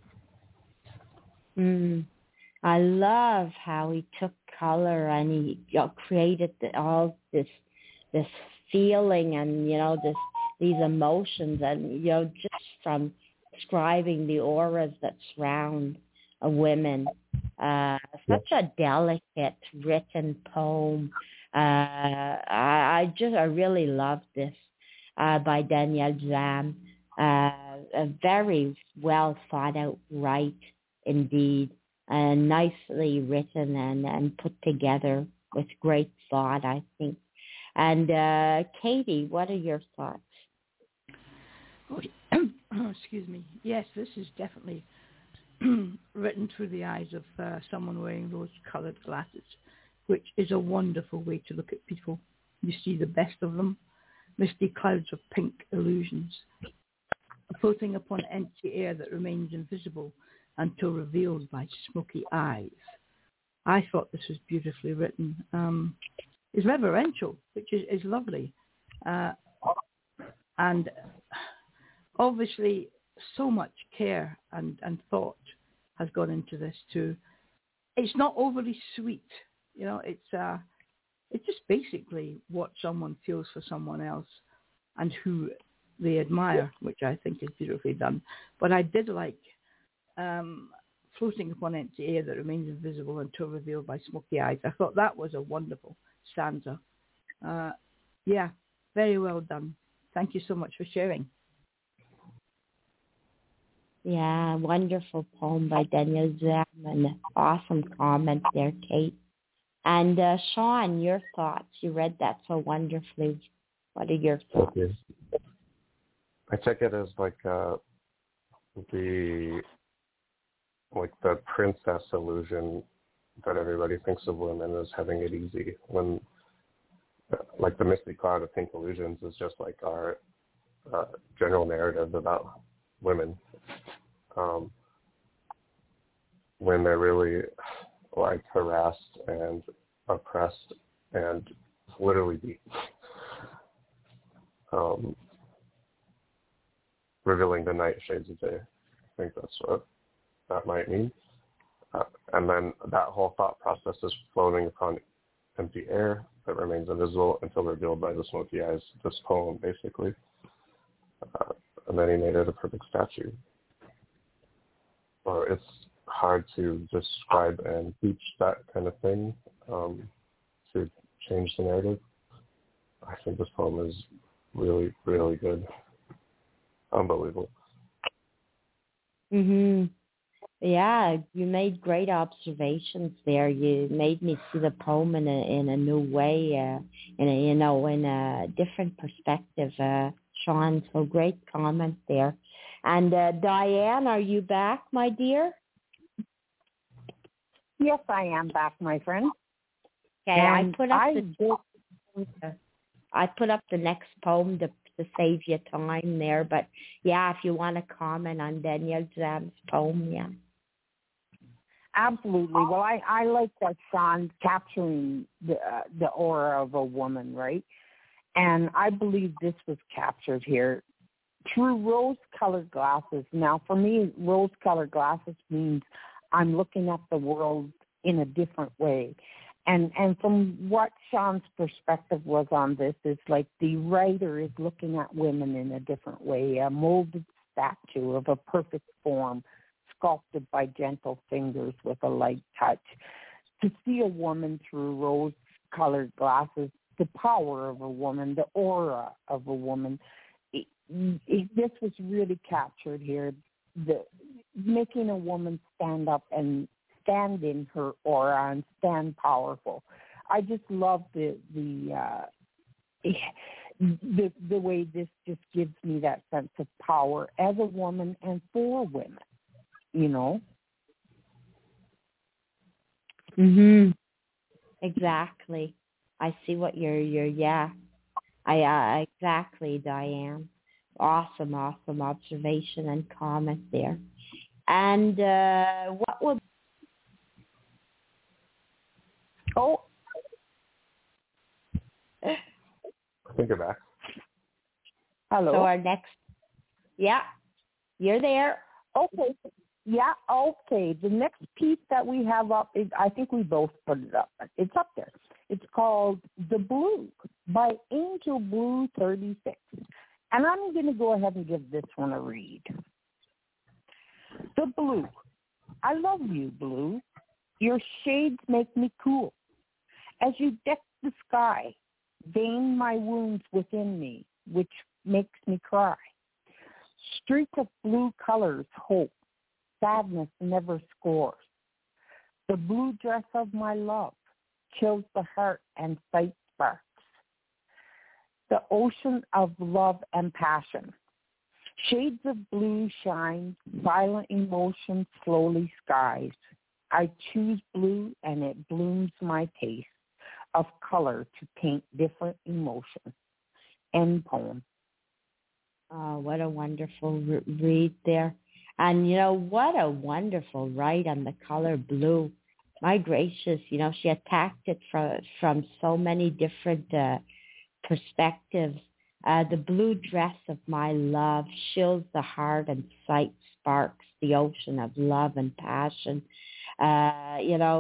Mm. I love how he took color and he you know, created the, all this this feeling and you know this these emotions, and you know just from describing the auras that surround a woman. Uh, such a delicate written poem. Uh, I, I just I really love this uh, by Daniel Duhane. Uh, a very well thought out right indeed, and nicely written and, and put together with great thought, I think. And uh, Katie, what are your thoughts? Oh, excuse me. Yes, this is definitely written through the eyes of uh, someone wearing rose-colored glasses, which is a wonderful way to look at people. You see the best of them, misty clouds of pink illusions, floating upon empty air that remains invisible until revealed by smoky eyes. I thought this was beautifully written. Um, it's reverential, which is, is lovely. Uh, and obviously so much care and, and thought has gone into this too. It's not overly sweet, you know, it's uh, it's just basically what someone feels for someone else and who they admire, which I think is beautifully done. But I did like um, floating upon empty air that remains invisible until revealed by smoky eyes. I thought that was a wonderful stanza. Uh, yeah, very well done. Thank you so much for sharing. Yeah, wonderful poem by Daniel Zam, and awesome comment there, Kate. And uh, Sean, your thoughts. You read that so wonderfully. What are your thoughts? Okay. I take it as like uh, the like the princess illusion that everybody thinks of women as having it easy. When like the Misty Cloud of Pink Illusions is just like our uh, general narrative about women. Um, when they're really like harassed and oppressed and literally beat. Um, revealing the night shades of day. I think that's what that might mean. Uh, and then that whole thought process is floating upon empty air that remains invisible until revealed by the smoky eyes. This poem, basically. Uh, and then he made it a perfect statue. Well, it's hard to describe and teach that kind of thing um, to change the narrative. I think this poem is really, really good. Unbelievable. Mhm. Yeah, you made great observations there. You made me see the poem in a in a new way, uh, in a you know in a different perspective. Uh, Sean, so great comment there. And uh, Diane, are you back, my dear? Yes, I am back, my friend. Okay, And I put up I the I put up the next poem to to save you time there. But yeah, if you want to comment on Daniel Zam's poem, yeah. Absolutely. Well, I, I like that Sean's capturing the uh, the aura of a woman, right? And I believe this was captured here through rose-colored glasses. Now, for me, rose-colored glasses means I'm looking at the world in a different way. And and from what Sean's perspective was on this, is like the writer is looking at women in a different way, a molded statue of a perfect form, sculpted by gentle fingers with a light touch. To see a woman through rose-colored glasses, the power of a woman, the aura of a woman, it, it, this was really captured here, the making a woman stand up and stand in her aura and stand powerful. I just love the the uh, the the way this just gives me that sense of power as a woman and for women. You know. Mhm. Exactly. I see what you're. You're. Yeah. I. Uh, exactly, Diane. Awesome. Awesome observation and comment there. And uh, what would Oh, I think you're back. hello. So our next, yeah, you're there. Okay. Yeah, okay. The next piece that we have up is, I think we both put it up. It's up there. It's called The Blue by Angel Blue thirty-six. And I'm going to go ahead and give this one a read. The Blue. I love you, Blue. Your shades make me cool. As you deck the sky, vein my wounds within me, which makes me cry. Streak of blue colors hope, sadness never scores. The blue dress of my love chills the heart and sight sparks. The ocean of love and passion. Shades of blue shine, silent emotion slowly skies. I choose blue and it blooms my taste of color to paint different emotions. End poem. Oh, what a wonderful re- read there. And, you know, what a wonderful write on the color blue. My gracious, you know, she attacked it from, from so many different uh, perspectives. Uh, the blue dress of my love chills the heart and sight sparks the ocean of love and passion. Uh, you know,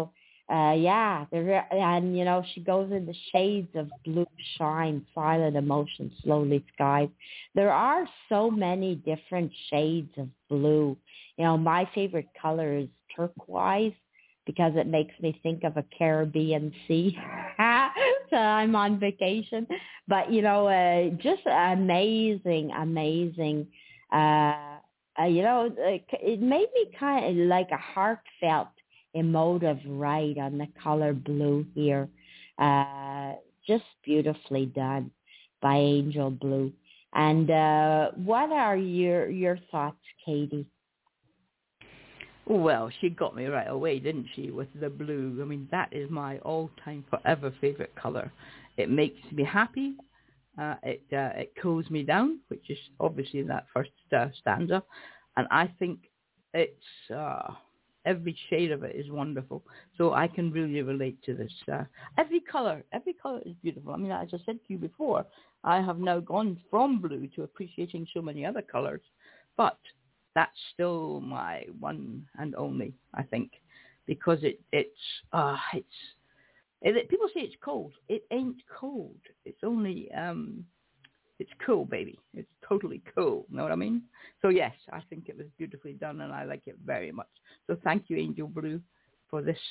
uh, yeah, they're, and you know, she goes into shades of blue, shine, silent emotion, slowly skies. There are so many different shades of blue. You know, my favorite color is turquoise because it makes me think of a Caribbean sea. So I'm on vacation. But, you know, uh, just amazing, amazing. Uh, uh, you know, it, it made me kind of like a heartfelt, emotive write on the color blue here. Uh, just beautifully done by Angel Blue. And uh, what are your your thoughts, Katie? Well, she got me right away, didn't she, with the blue. I mean, that is my all-time forever favorite color. It makes me happy. Uh, it uh, it cools me down, which is obviously in that first uh, stanza. And I think it's, uh, every shade of it is wonderful. So I can really relate to this. Uh, every color, every color is beautiful. I mean, as I said to you before, I have now gone from blue to appreciating so many other colors. But that's still my one and only, I think, because it it's uh it's it, people say it's cold. It ain't cold. It's only um it's cool, baby. It's totally cool. Know what I mean? So yes, I think it was beautifully done, and I like it very much. So thank you, Angel Blue, for this.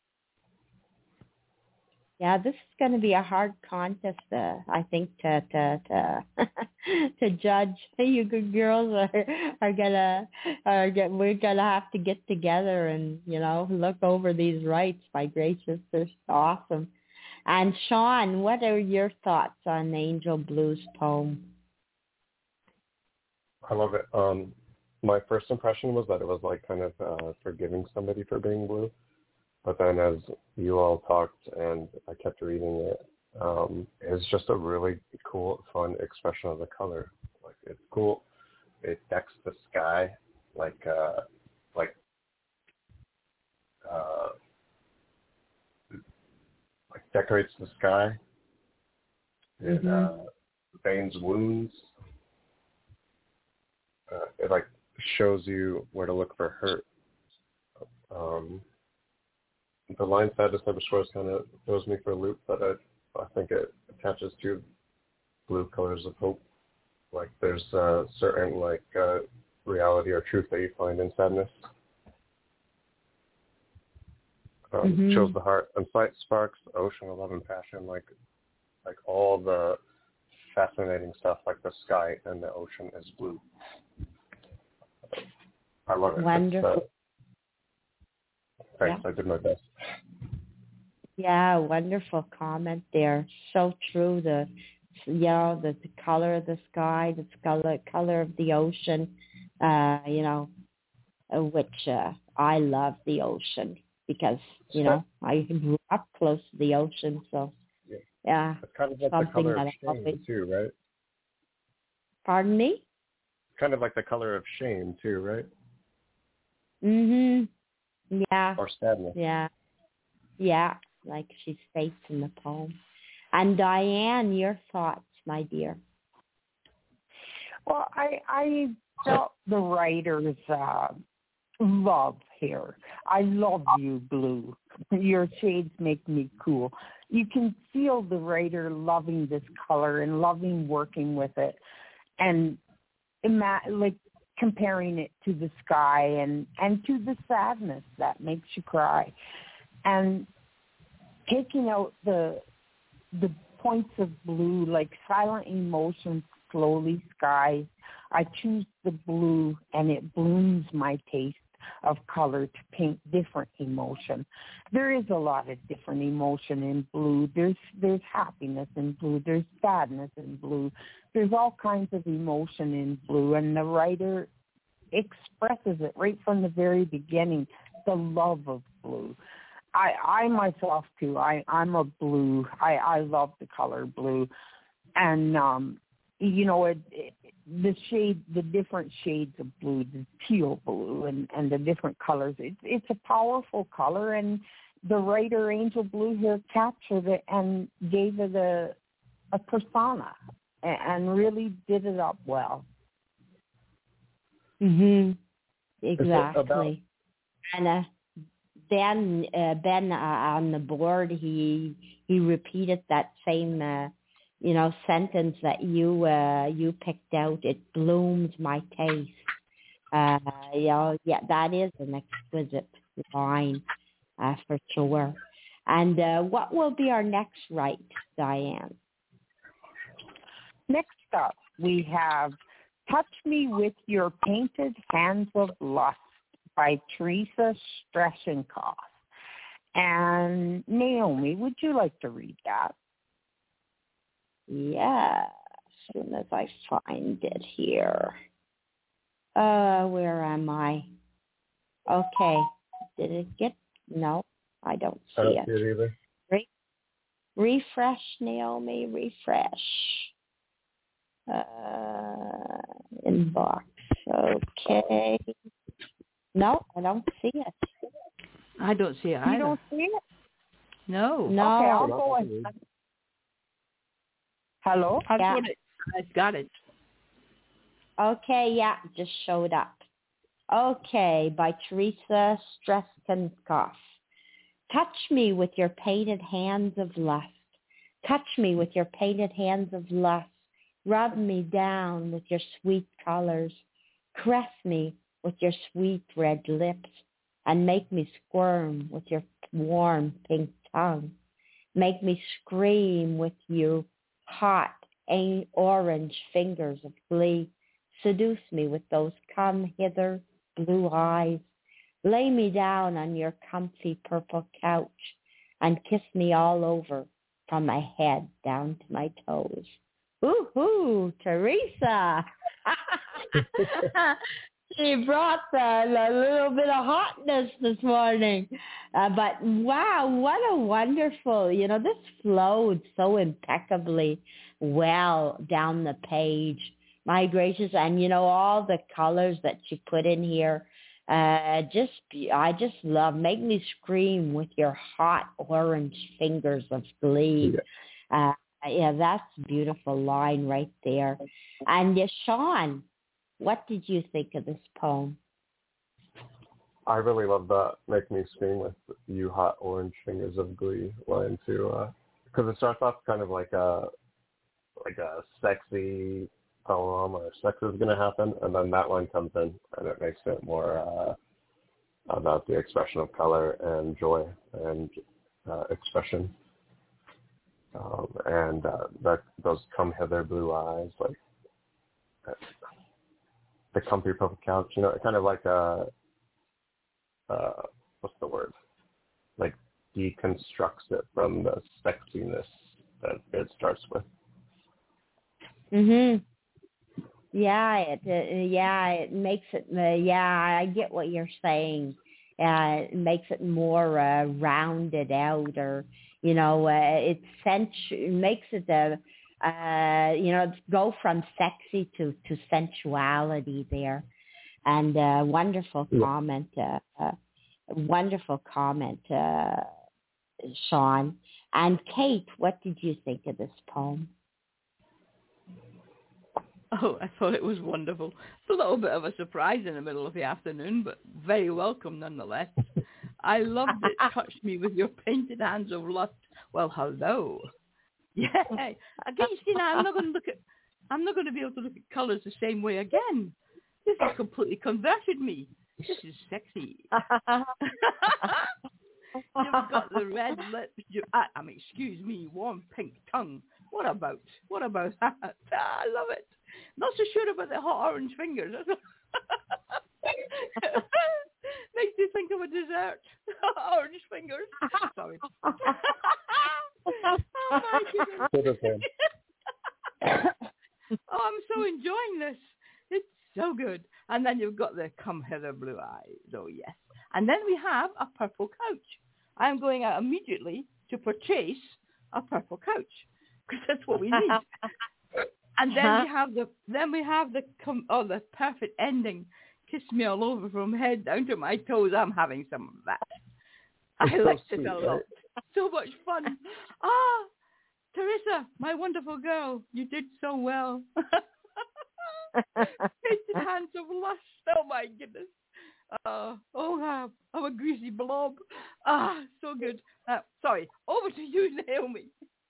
Yeah, this is going to be a hard contest, uh, I think, to to to, to judge. You good girls are are gonna are get, we're gonna have to get together and you know look over these rights. By gracious, they're awesome. And Sean, what are your thoughts on Angel Blue's poem? I love it. Um, my first impression was that it was like kind of uh, forgiving somebody for being blue. But then as you all talked and I kept reading it, um, it's just a really cool, fun expression of the color. Like it's cool. It decks the sky, like uh, like uh, like decorates the sky. It Mm-hmm. uh, veins wounds. Uh, it like shows you where to look for hurt. Um, The line sadness never scores kind of throws me for a loop, but I, I think it attaches to blue colors of hope. Like there's a certain like uh, reality or truth that you find in sadness. Um, Mm-hmm. Shows the heart and sight sparks, ocean of love and passion, like like all the fascinating stuff, like the sky and the ocean is blue. I love it. Wonderful. Uh, thanks, Yeah. I did my best. Yeah, wonderful comment there. So true. The you know the, the color of the sky, the color color of the ocean. Uh, you know, uh, which uh, I love the ocean because you know I grew up close to the ocean. So yeah, yeah, it's kind of like the something color that of I shame always. too, right? Pardon me? Kind of like the color of shame too, right? Mhm. Yeah. Or sadness. Yeah. Yeah. Like she states in the poem. And Diane, your thoughts, my dear. Well, I I felt the writer's uh, love here. I love you, Blue. Your shades make me cool. You can feel the writer loving this color and loving working with it, and ima- like comparing it to the sky and and to the sadness that makes you cry, and taking out the the points of blue like silent emotions, slowly skies. I choose the blue and it blooms my taste of color to paint different emotion. There is a lot of different emotion in blue. There's there's happiness in blue. There's sadness in blue. There's all kinds of emotion in blue, and the writer expresses it right from the very beginning, the love of blue. I, I myself too, I, I'm a blue. I, I love the color blue. And, um, you know, it, it, the shade, the different shades of blue, the teal blue and, and the different colors, it, it's a powerful color. And the writer, Angel Blue, here captured it and gave it a, a persona and, and really did it up well. Mhm. Is it about- Exactly. And uh, Ben, uh, Ben uh, on the board, he he repeated that same, uh, you know, sentence that you uh, you picked out. It blooms my taste. Uh, you know, yeah, that is an exquisite line uh, for sure. And uh, what will be our next right, Diane? Next up, we have Touch Me With Your Painted Hands of Lust by Teresa Streschenkoff. And Naomi, would you like to read that? Yeah, as soon as I find it here. Uh, where am I? Okay. Did it get? No, I don't see I don't it. see it either. Re- refresh, Naomi, refresh. Uh, inbox. Okay. No, I don't see it. I don't see it either. You don't see it? No. No. Okay, I'll go and... Hello? I've Yeah. got it. I've got it. Okay, yeah, just showed up. Okay, by Teresa Streschenkoff. Touch me with your painted hands of lust. Touch me with your painted hands of lust. Rub me down with your sweet colors. Caress me with your sweet red lips. And make me squirm with your warm pink tongue. Make me scream with you hot orange fingers of glee. Seduce me with those come hither blue eyes. Lay me down on your comfy purple couch and kiss me all over from my head down to my toes. Woo-hoo, Teresa. She brought the, a little bit of hotness this morning. Uh, but wow, what a wonderful, you know, this flowed so impeccably well down the page. My gracious, and you know, all the colors that she put in here, uh, just, I just love, make me scream with your hot orange fingers of glee. Yeah. Uh, yeah, that's a beautiful line right there. And uh, Sean, what did you think of this poem? I really love that "Make Me Scream with You Hot Orange Fingers of Glee" line too, because uh, it starts off kind of like a like a sexy poem or sex is going to happen, and then that line comes in and it makes it more uh, about the expression of color and joy and uh, expression. Um, and uh, that those come hither blue eyes, like uh, the comfy purple couch, you know, kind of like a, uh, what's the word? Like deconstructs it from the sexiness that it starts with. Mhm. Yeah, it uh, yeah, it makes it. Uh, yeah, I get what you're saying. Uh, it makes it more uh, rounded out, or you know, uh, it sensu- makes it a, uh, you know, go from sexy to, to sensuality there. And uh, wonderful Yeah. comment, uh, uh, wonderful comment, uh, Sean. And Kate, what did you think of this poem? Oh, I thought it was wonderful. It's a little bit of a surprise in the middle of the afternoon, but very welcome nonetheless. I loved it. Touch me with your painted hands of lust. Well, hello. Yeah. Again, you see now, I'm not going to look at, I'm not going to be able to look at colours the same way again. This has completely converted me. This is sexy. You've got the red lips. You, I, I mean, excuse me, warm pink tongue. What about? What about that? Ah, I love it. Not so sure about the hot orange fingers. Makes you think of a dessert. Orange fingers. Sorry. Oh my goodness. Oh, I'm so enjoying this. It's so good. And then you've got the come hither blue eyes. Oh yes. And then we have a purple couch. I'm going out immediately to purchase a purple couch because that's what we need. And then we have the then we have the com- oh the perfect ending. Kiss me all over from head down to my toes. I'm having some of that. I so liked sweet, it a right? lot. So much fun. Ah, Teresa, my wonderful girl, you did so well. Painted hands of lust. Oh my goodness. Uh, oh, uh, I'm a greasy blob. Ah, so good. Uh, sorry, over to you, Naomi.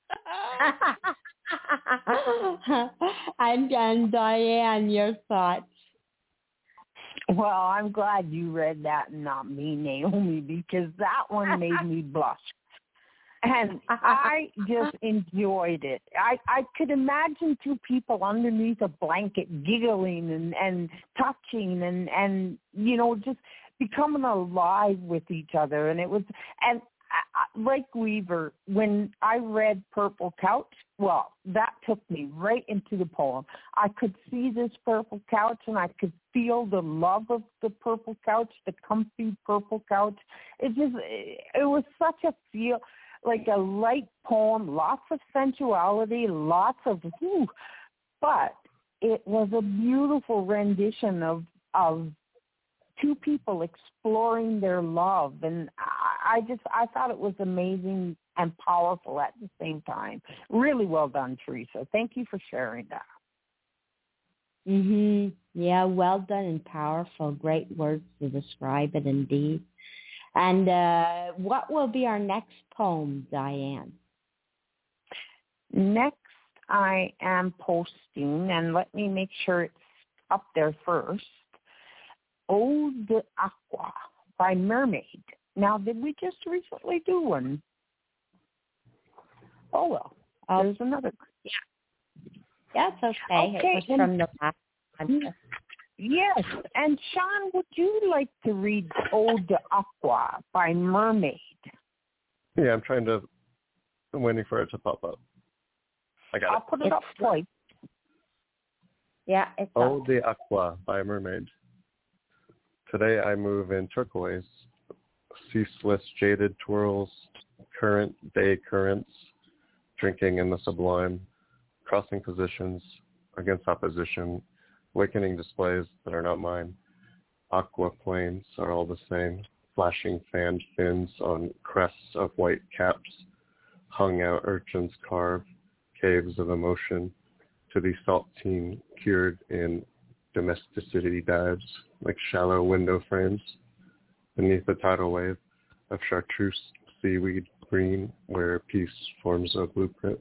and, and Diane, your thoughts? Well, I'm glad you read that and not me, Naomi, because that one made me blush. And I just enjoyed it. I, I could imagine two people underneath a blanket giggling and, and touching and, and, you know, just becoming alive with each other. And it was, and I, like Weaver, when I read Purple Couch, well, that took me right into the poem. I could see this purple couch and I could feel the love of the purple couch, the comfy purple couch. It just, it was such a feel, like a light poem, lots of sensuality, lots of, whew, but it was a beautiful rendition of, of two people exploring their love. And I, I just, I thought it was amazing and powerful at the same time. Really well done, Teresa. Thank you for sharing that. Mhm. Yeah, well done and powerful. Great words to describe it indeed. And uh, what will be our next poem, Diane? Next, I am posting, and let me make sure it's up there first, Eau d'Aqua by Mermaid. Now, did we just recently do one? Oh, well, Oh, there's another. yeah. That's okay. Okay, It was and- from the last one. Yes, and Sean, would you like to read Eau d'Aqua by Mermaid? Yeah, I'm trying to, I'm waiting for it to pop up. I got I'll it. put it up twice. Yeah, it's Eau up. d'Aqua by Mermaid. Today I move in turquoise, ceaseless jaded twirls, current day currents, drinking in the sublime, crossing positions against opposition, awakening displays that are not mine. Aqua planes are all the same, flashing fanned fins on crests of white caps, hung out urchins carve caves of emotion to the saltine cured in domesticity dives like shallow window frames beneath the tidal wave of chartreuse seaweed green where peace forms a blueprint.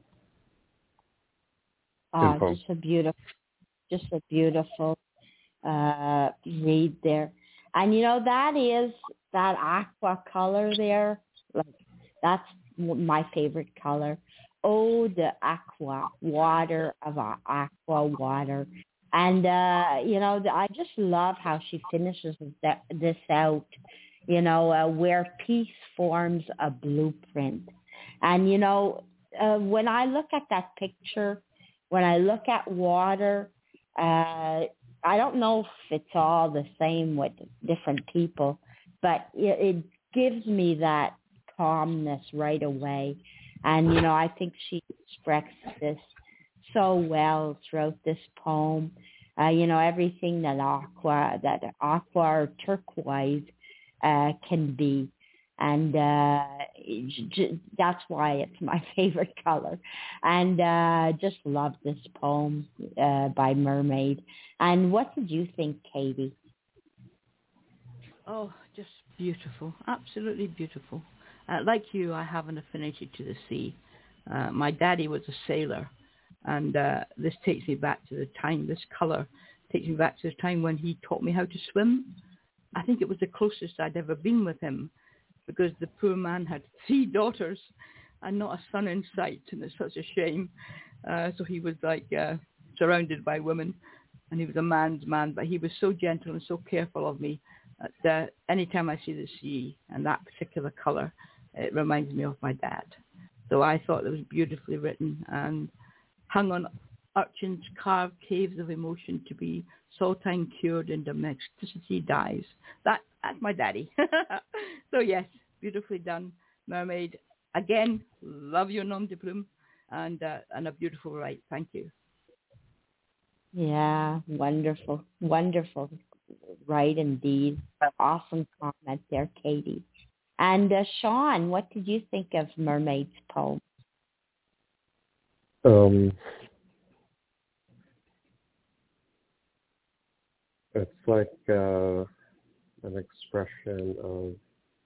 Oh, Info. just a beautiful, just a beautiful uh, read there. And, you know, that is, that aqua color there, like, that's my favorite color. Eau d'Aqua, water of aqua water. And, uh, you know, I just love how she finishes this out, you know, uh, where peace forms a blueprint. And, you know, uh, when I look at that picture, when I look at water, uh, I don't know if it's all the same with different people, but it, it gives me that calmness right away. And, you know, I think she expressed this so well throughout this poem. Uh, you know, everything that aqua, that aqua or turquoise uh, can be. And uh, j- that's why it's my favorite color. And uh, just love this poem uh, by Mermaid. And what did you think, Katie? Oh, just beautiful. Absolutely beautiful. Uh, like you, I have an affinity to the sea. Uh, my daddy was a sailor. And uh, this takes me back to the time, this color takes me back to the time when he taught me how to swim. I think it was the closest I'd ever been with him, because the poor man had three daughters and not a son in sight, and it's such a shame. Uh, so he was like uh, surrounded by women, and he was a man's man, but he was so gentle and so careful of me that uh, anytime I see the sea and that particular color, it reminds me of my dad. So I thought it was beautifully written and hung on urchins carved caves of emotion to be saltine cured in domesticity dyes. That, that's my daddy. So yes, beautifully done, Mermaid. Again, love your nom de plume, and uh, and a beautiful write. Thank you. Yeah, wonderful, wonderful. Right indeed. Awesome comment there, Katie. And uh, Sean, what did you think of Mermaid's poem? Um, it's like uh, an expression of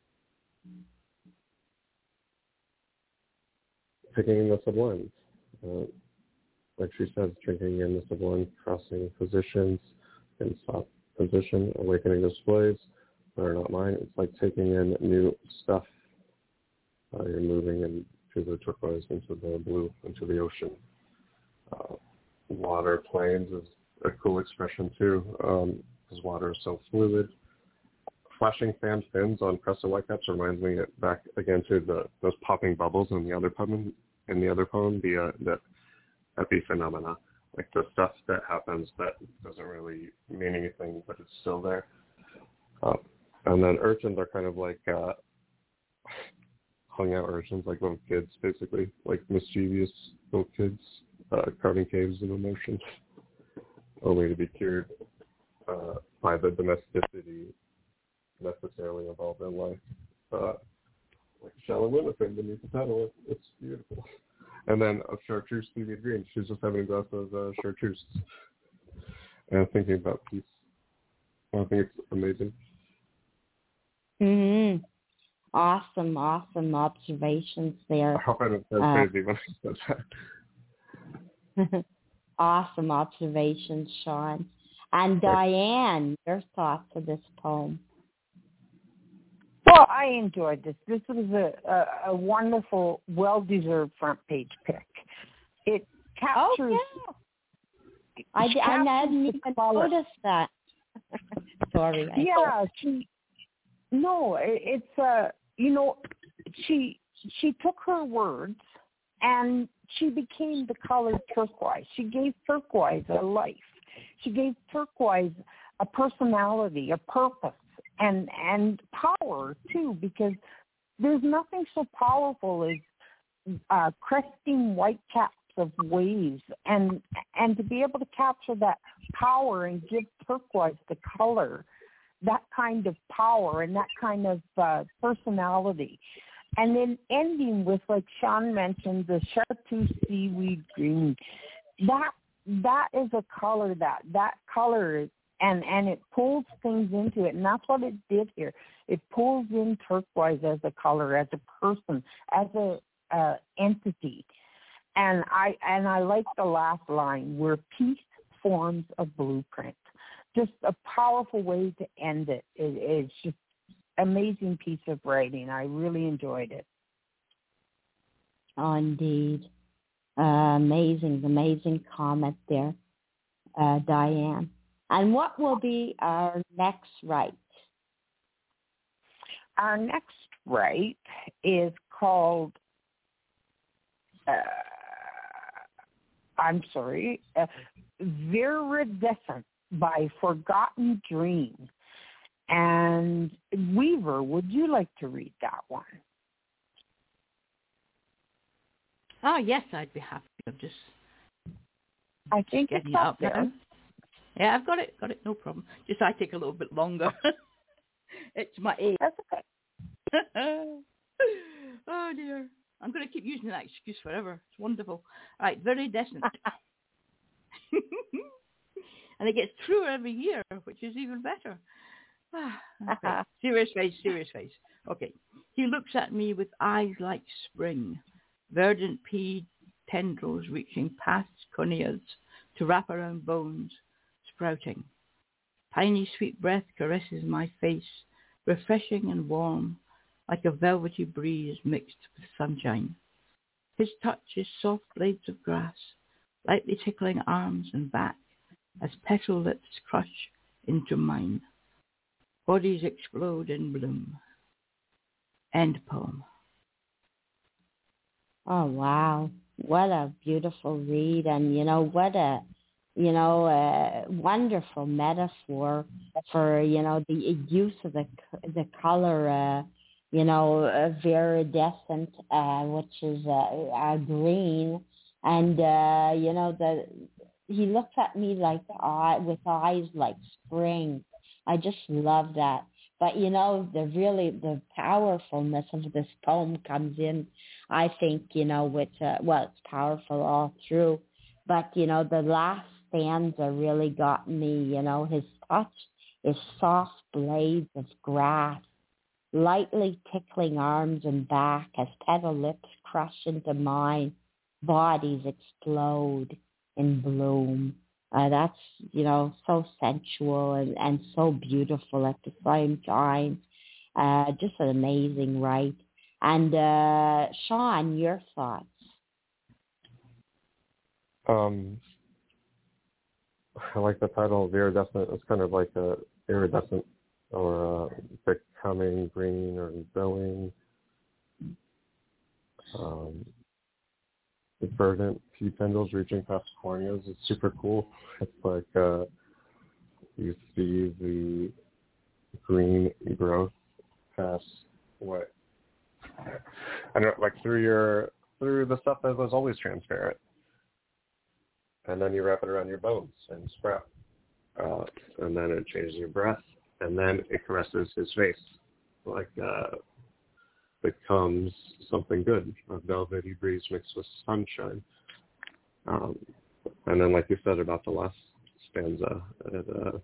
taking in the sublime. Uh, like she says, drinking in the sublime, crossing positions in soft position, awakening displays that are not mine. It's like taking in new stuff. Uh, you're moving into the turquoise, into the blue, into the ocean. Uh, water planes is a cool expression too, um, because water is so fluid. Flashing fan fins on Crescent Whitecaps reminds me back again to the those popping bubbles in the other poem. In the other poem, the uh, the epiphenomena, like the stuff that happens that doesn't really mean anything, but it's still there. Uh, and then urchins are kind of like uh, hung out urchins, like little kids, basically, like mischievous little kids, uh, carving caves of emotion, only to be cured uh, by the domesticity necessarily involved in life. Uh, like shallow Winifred beneath the pedal, it's beautiful. And then of chartreuse, Stevie Green, she's just having a glass of uh, chartreuse and thinking about peace. I think it's amazing. Mm-hmm. Awesome, awesome observations there. I hope I don't sound uh, crazy when I said that. Awesome observations, Sean. And Diane, your thoughts of this poem? Well, I enjoyed this. This was a, a, a wonderful, well-deserved front page pick. It captures. Oh, yeah. I, I hadn't even noticed that. Sorry. I yeah, thought. she. No, it, it's uh, you know, she she took her words and she became the color turquoise. She gave turquoise a life. She gave turquoise a personality, a purpose. And and power too, because there's nothing so powerful as uh, cresting white caps of waves, and and to be able to capture that power and give turquoise the color, that kind of power and that kind of uh, personality, and then ending with, like Sean mentioned, the chartreuse seaweed green. That that is a color that that color is. And and it pulls things into it, and that's what it did here. It pulls in turquoise as a color, as a person, as a uh, entity. And I and I like the last line, where peace forms a blueprint. Just a powerful way to end it. it it's just an amazing piece of writing. I really enjoyed it. Oh, indeed. Uh, amazing, amazing comment there, uh, Diane. And what will be our next write? Our next write is called, uh, I'm sorry, uh, Viridescent by Forgotten Dream. And Weaver, would you like to read that one? Oh, yes, I'd be happy to just I think getting it's it up up there. now. Yeah, I've got it, got it, no problem. Just I take a little bit longer. It's my age. That's okay. Oh, dear. I'm going to keep using that excuse forever. It's wonderful. All right, Viridescent. And it gets truer every year, which is even better. Okay. Serious face, serious face. Okay. He looks at me with eyes like spring, verdant pea tendrils reaching past corneas to wrap around bones, sprouting. Tiny sweet breath caresses my face, refreshing and warm, like a velvety breeze mixed with sunshine. His touch is soft blades of grass, lightly tickling arms and back, as petal lips crush into mine. Bodies explode in bloom. End poem. Oh, wow. What a beautiful read. And, you know, what a, you know, a wonderful metaphor for, you know, the use of the the color, uh, you know, uh, viridescent, uh, which is uh, uh, green. And, uh, you know, the he looks at me like eye, with eyes like spring. I just love that. But, you know, the really, the powerfulness of this poem comes in, I think, you know, with, uh, well, it's powerful all through. But, you know, the last stanza really got me, you know, his touch is soft blades of grass, lightly tickling arms and back as petal lips crush into mine, bodies explode in bloom. Uh, that's, you know, so sensual and, and so beautiful at the same time. Uh, just an amazing write. And uh, Sean, your thoughts? Um, I like the title of iridescent. It's kind of like a iridescent or uh, becoming green or going. Um, the verdant pea tendrils reaching past corneas. It's super cool. It's like uh, you see the green growth past what I don't know, like through your through the stuff that was always transparent, and then you wrap it around your bones and sprout, uh, and then it changes your breath, and then it caresses his face, like uh, becomes something good, a velvety breeze mixed with sunshine. Um, and then, like you said about the last stanza, it, uh,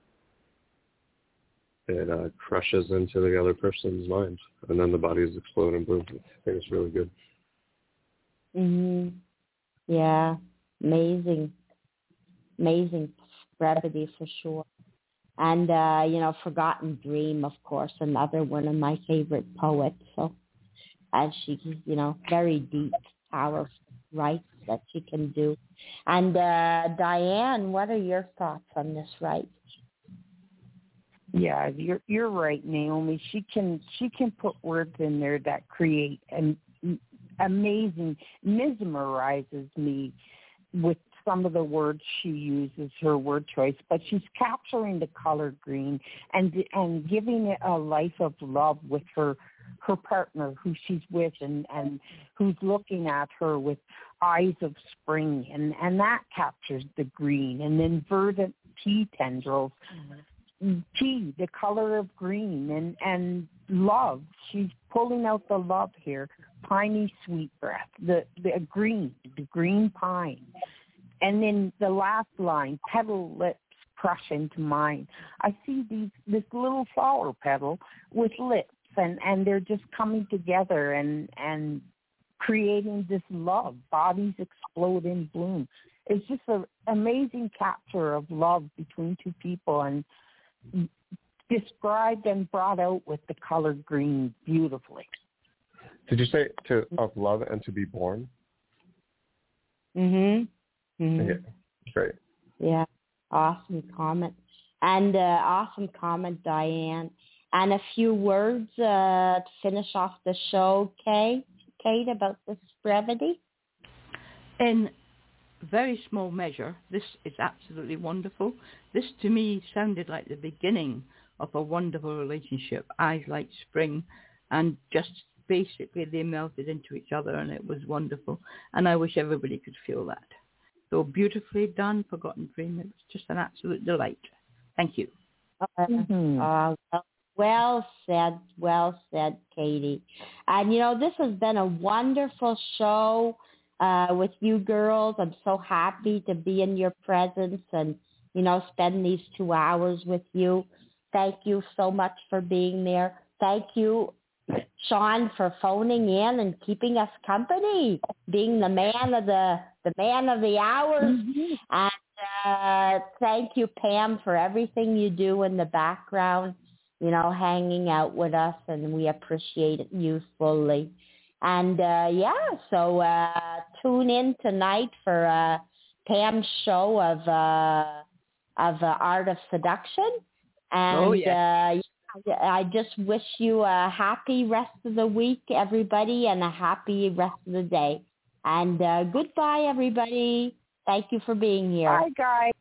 it uh, crushes into the other person's mind, and then the bodies explode and bloom. I think it's really good. Mhm. Yeah, amazing, amazing brevity for sure. And, uh, you know, Forgotten Dream, of course, another one of my favorite poets. So, as she, you know, very deep, powerful writes that she can do. And, uh, Diane, what are your thoughts on this write? Yeah, you're you're right, Naomi. She can she can put words in there that create an amazing, mesmerizes me with some of the words she uses, her word choice, but she's capturing the color green and and giving it a life of love with her her partner who she's with and, and who's looking at her with eyes of spring, and, and that captures the green. And then verdant pea tendrils, tea, the color of green, and, and love. She's pulling out the love here. Piney sweet breath, the, the green, the green pine. And then the last line, petal lips crush into mine. I see these this little flower petal with lips, and, and they're just coming together and, and creating this love. Bodies explode in bloom. It's just an amazing capture of love between two people, and described and brought out with the color green beautifully. Did you say to of love and to be born? Mhm. Mm-hmm. Yeah, great. Yeah, awesome comment. And uh, awesome comment, Diane. And a few words uh, to finish off the show, Kate, Kate, about this brevity? In very small measure, this is absolutely wonderful. This, to me, sounded like the beginning of a wonderful relationship. Eyes like spring, and just basically they melted into each other, and it was wonderful. And I wish everybody could feel that. So beautifully done, Forgotten Dream. It was just an absolute delight. Thank you. Uh, Mm-hmm. uh, well, well said, well said, Katie. And, you know, this has been a wonderful show uh, with you girls. I'm so happy to be in your presence and, you know, spend these two hours with you. Thank you so much for being there. Thank you, Sean, for phoning in and keeping us company, being the man of the the man of the hours. Mm-hmm. And uh, thank you, Pam, for everything you do in the background, you know, hanging out with us, and we appreciate you fully. And uh, yeah, so uh, tune in tonight for uh, Pam's show of uh, of uh, Art of Seduction. And oh, yeah. uh, I just wish you a happy rest of the week, everybody, and a happy rest of the day. And uh, goodbye, everybody. Thank you for being here. Bye, guys.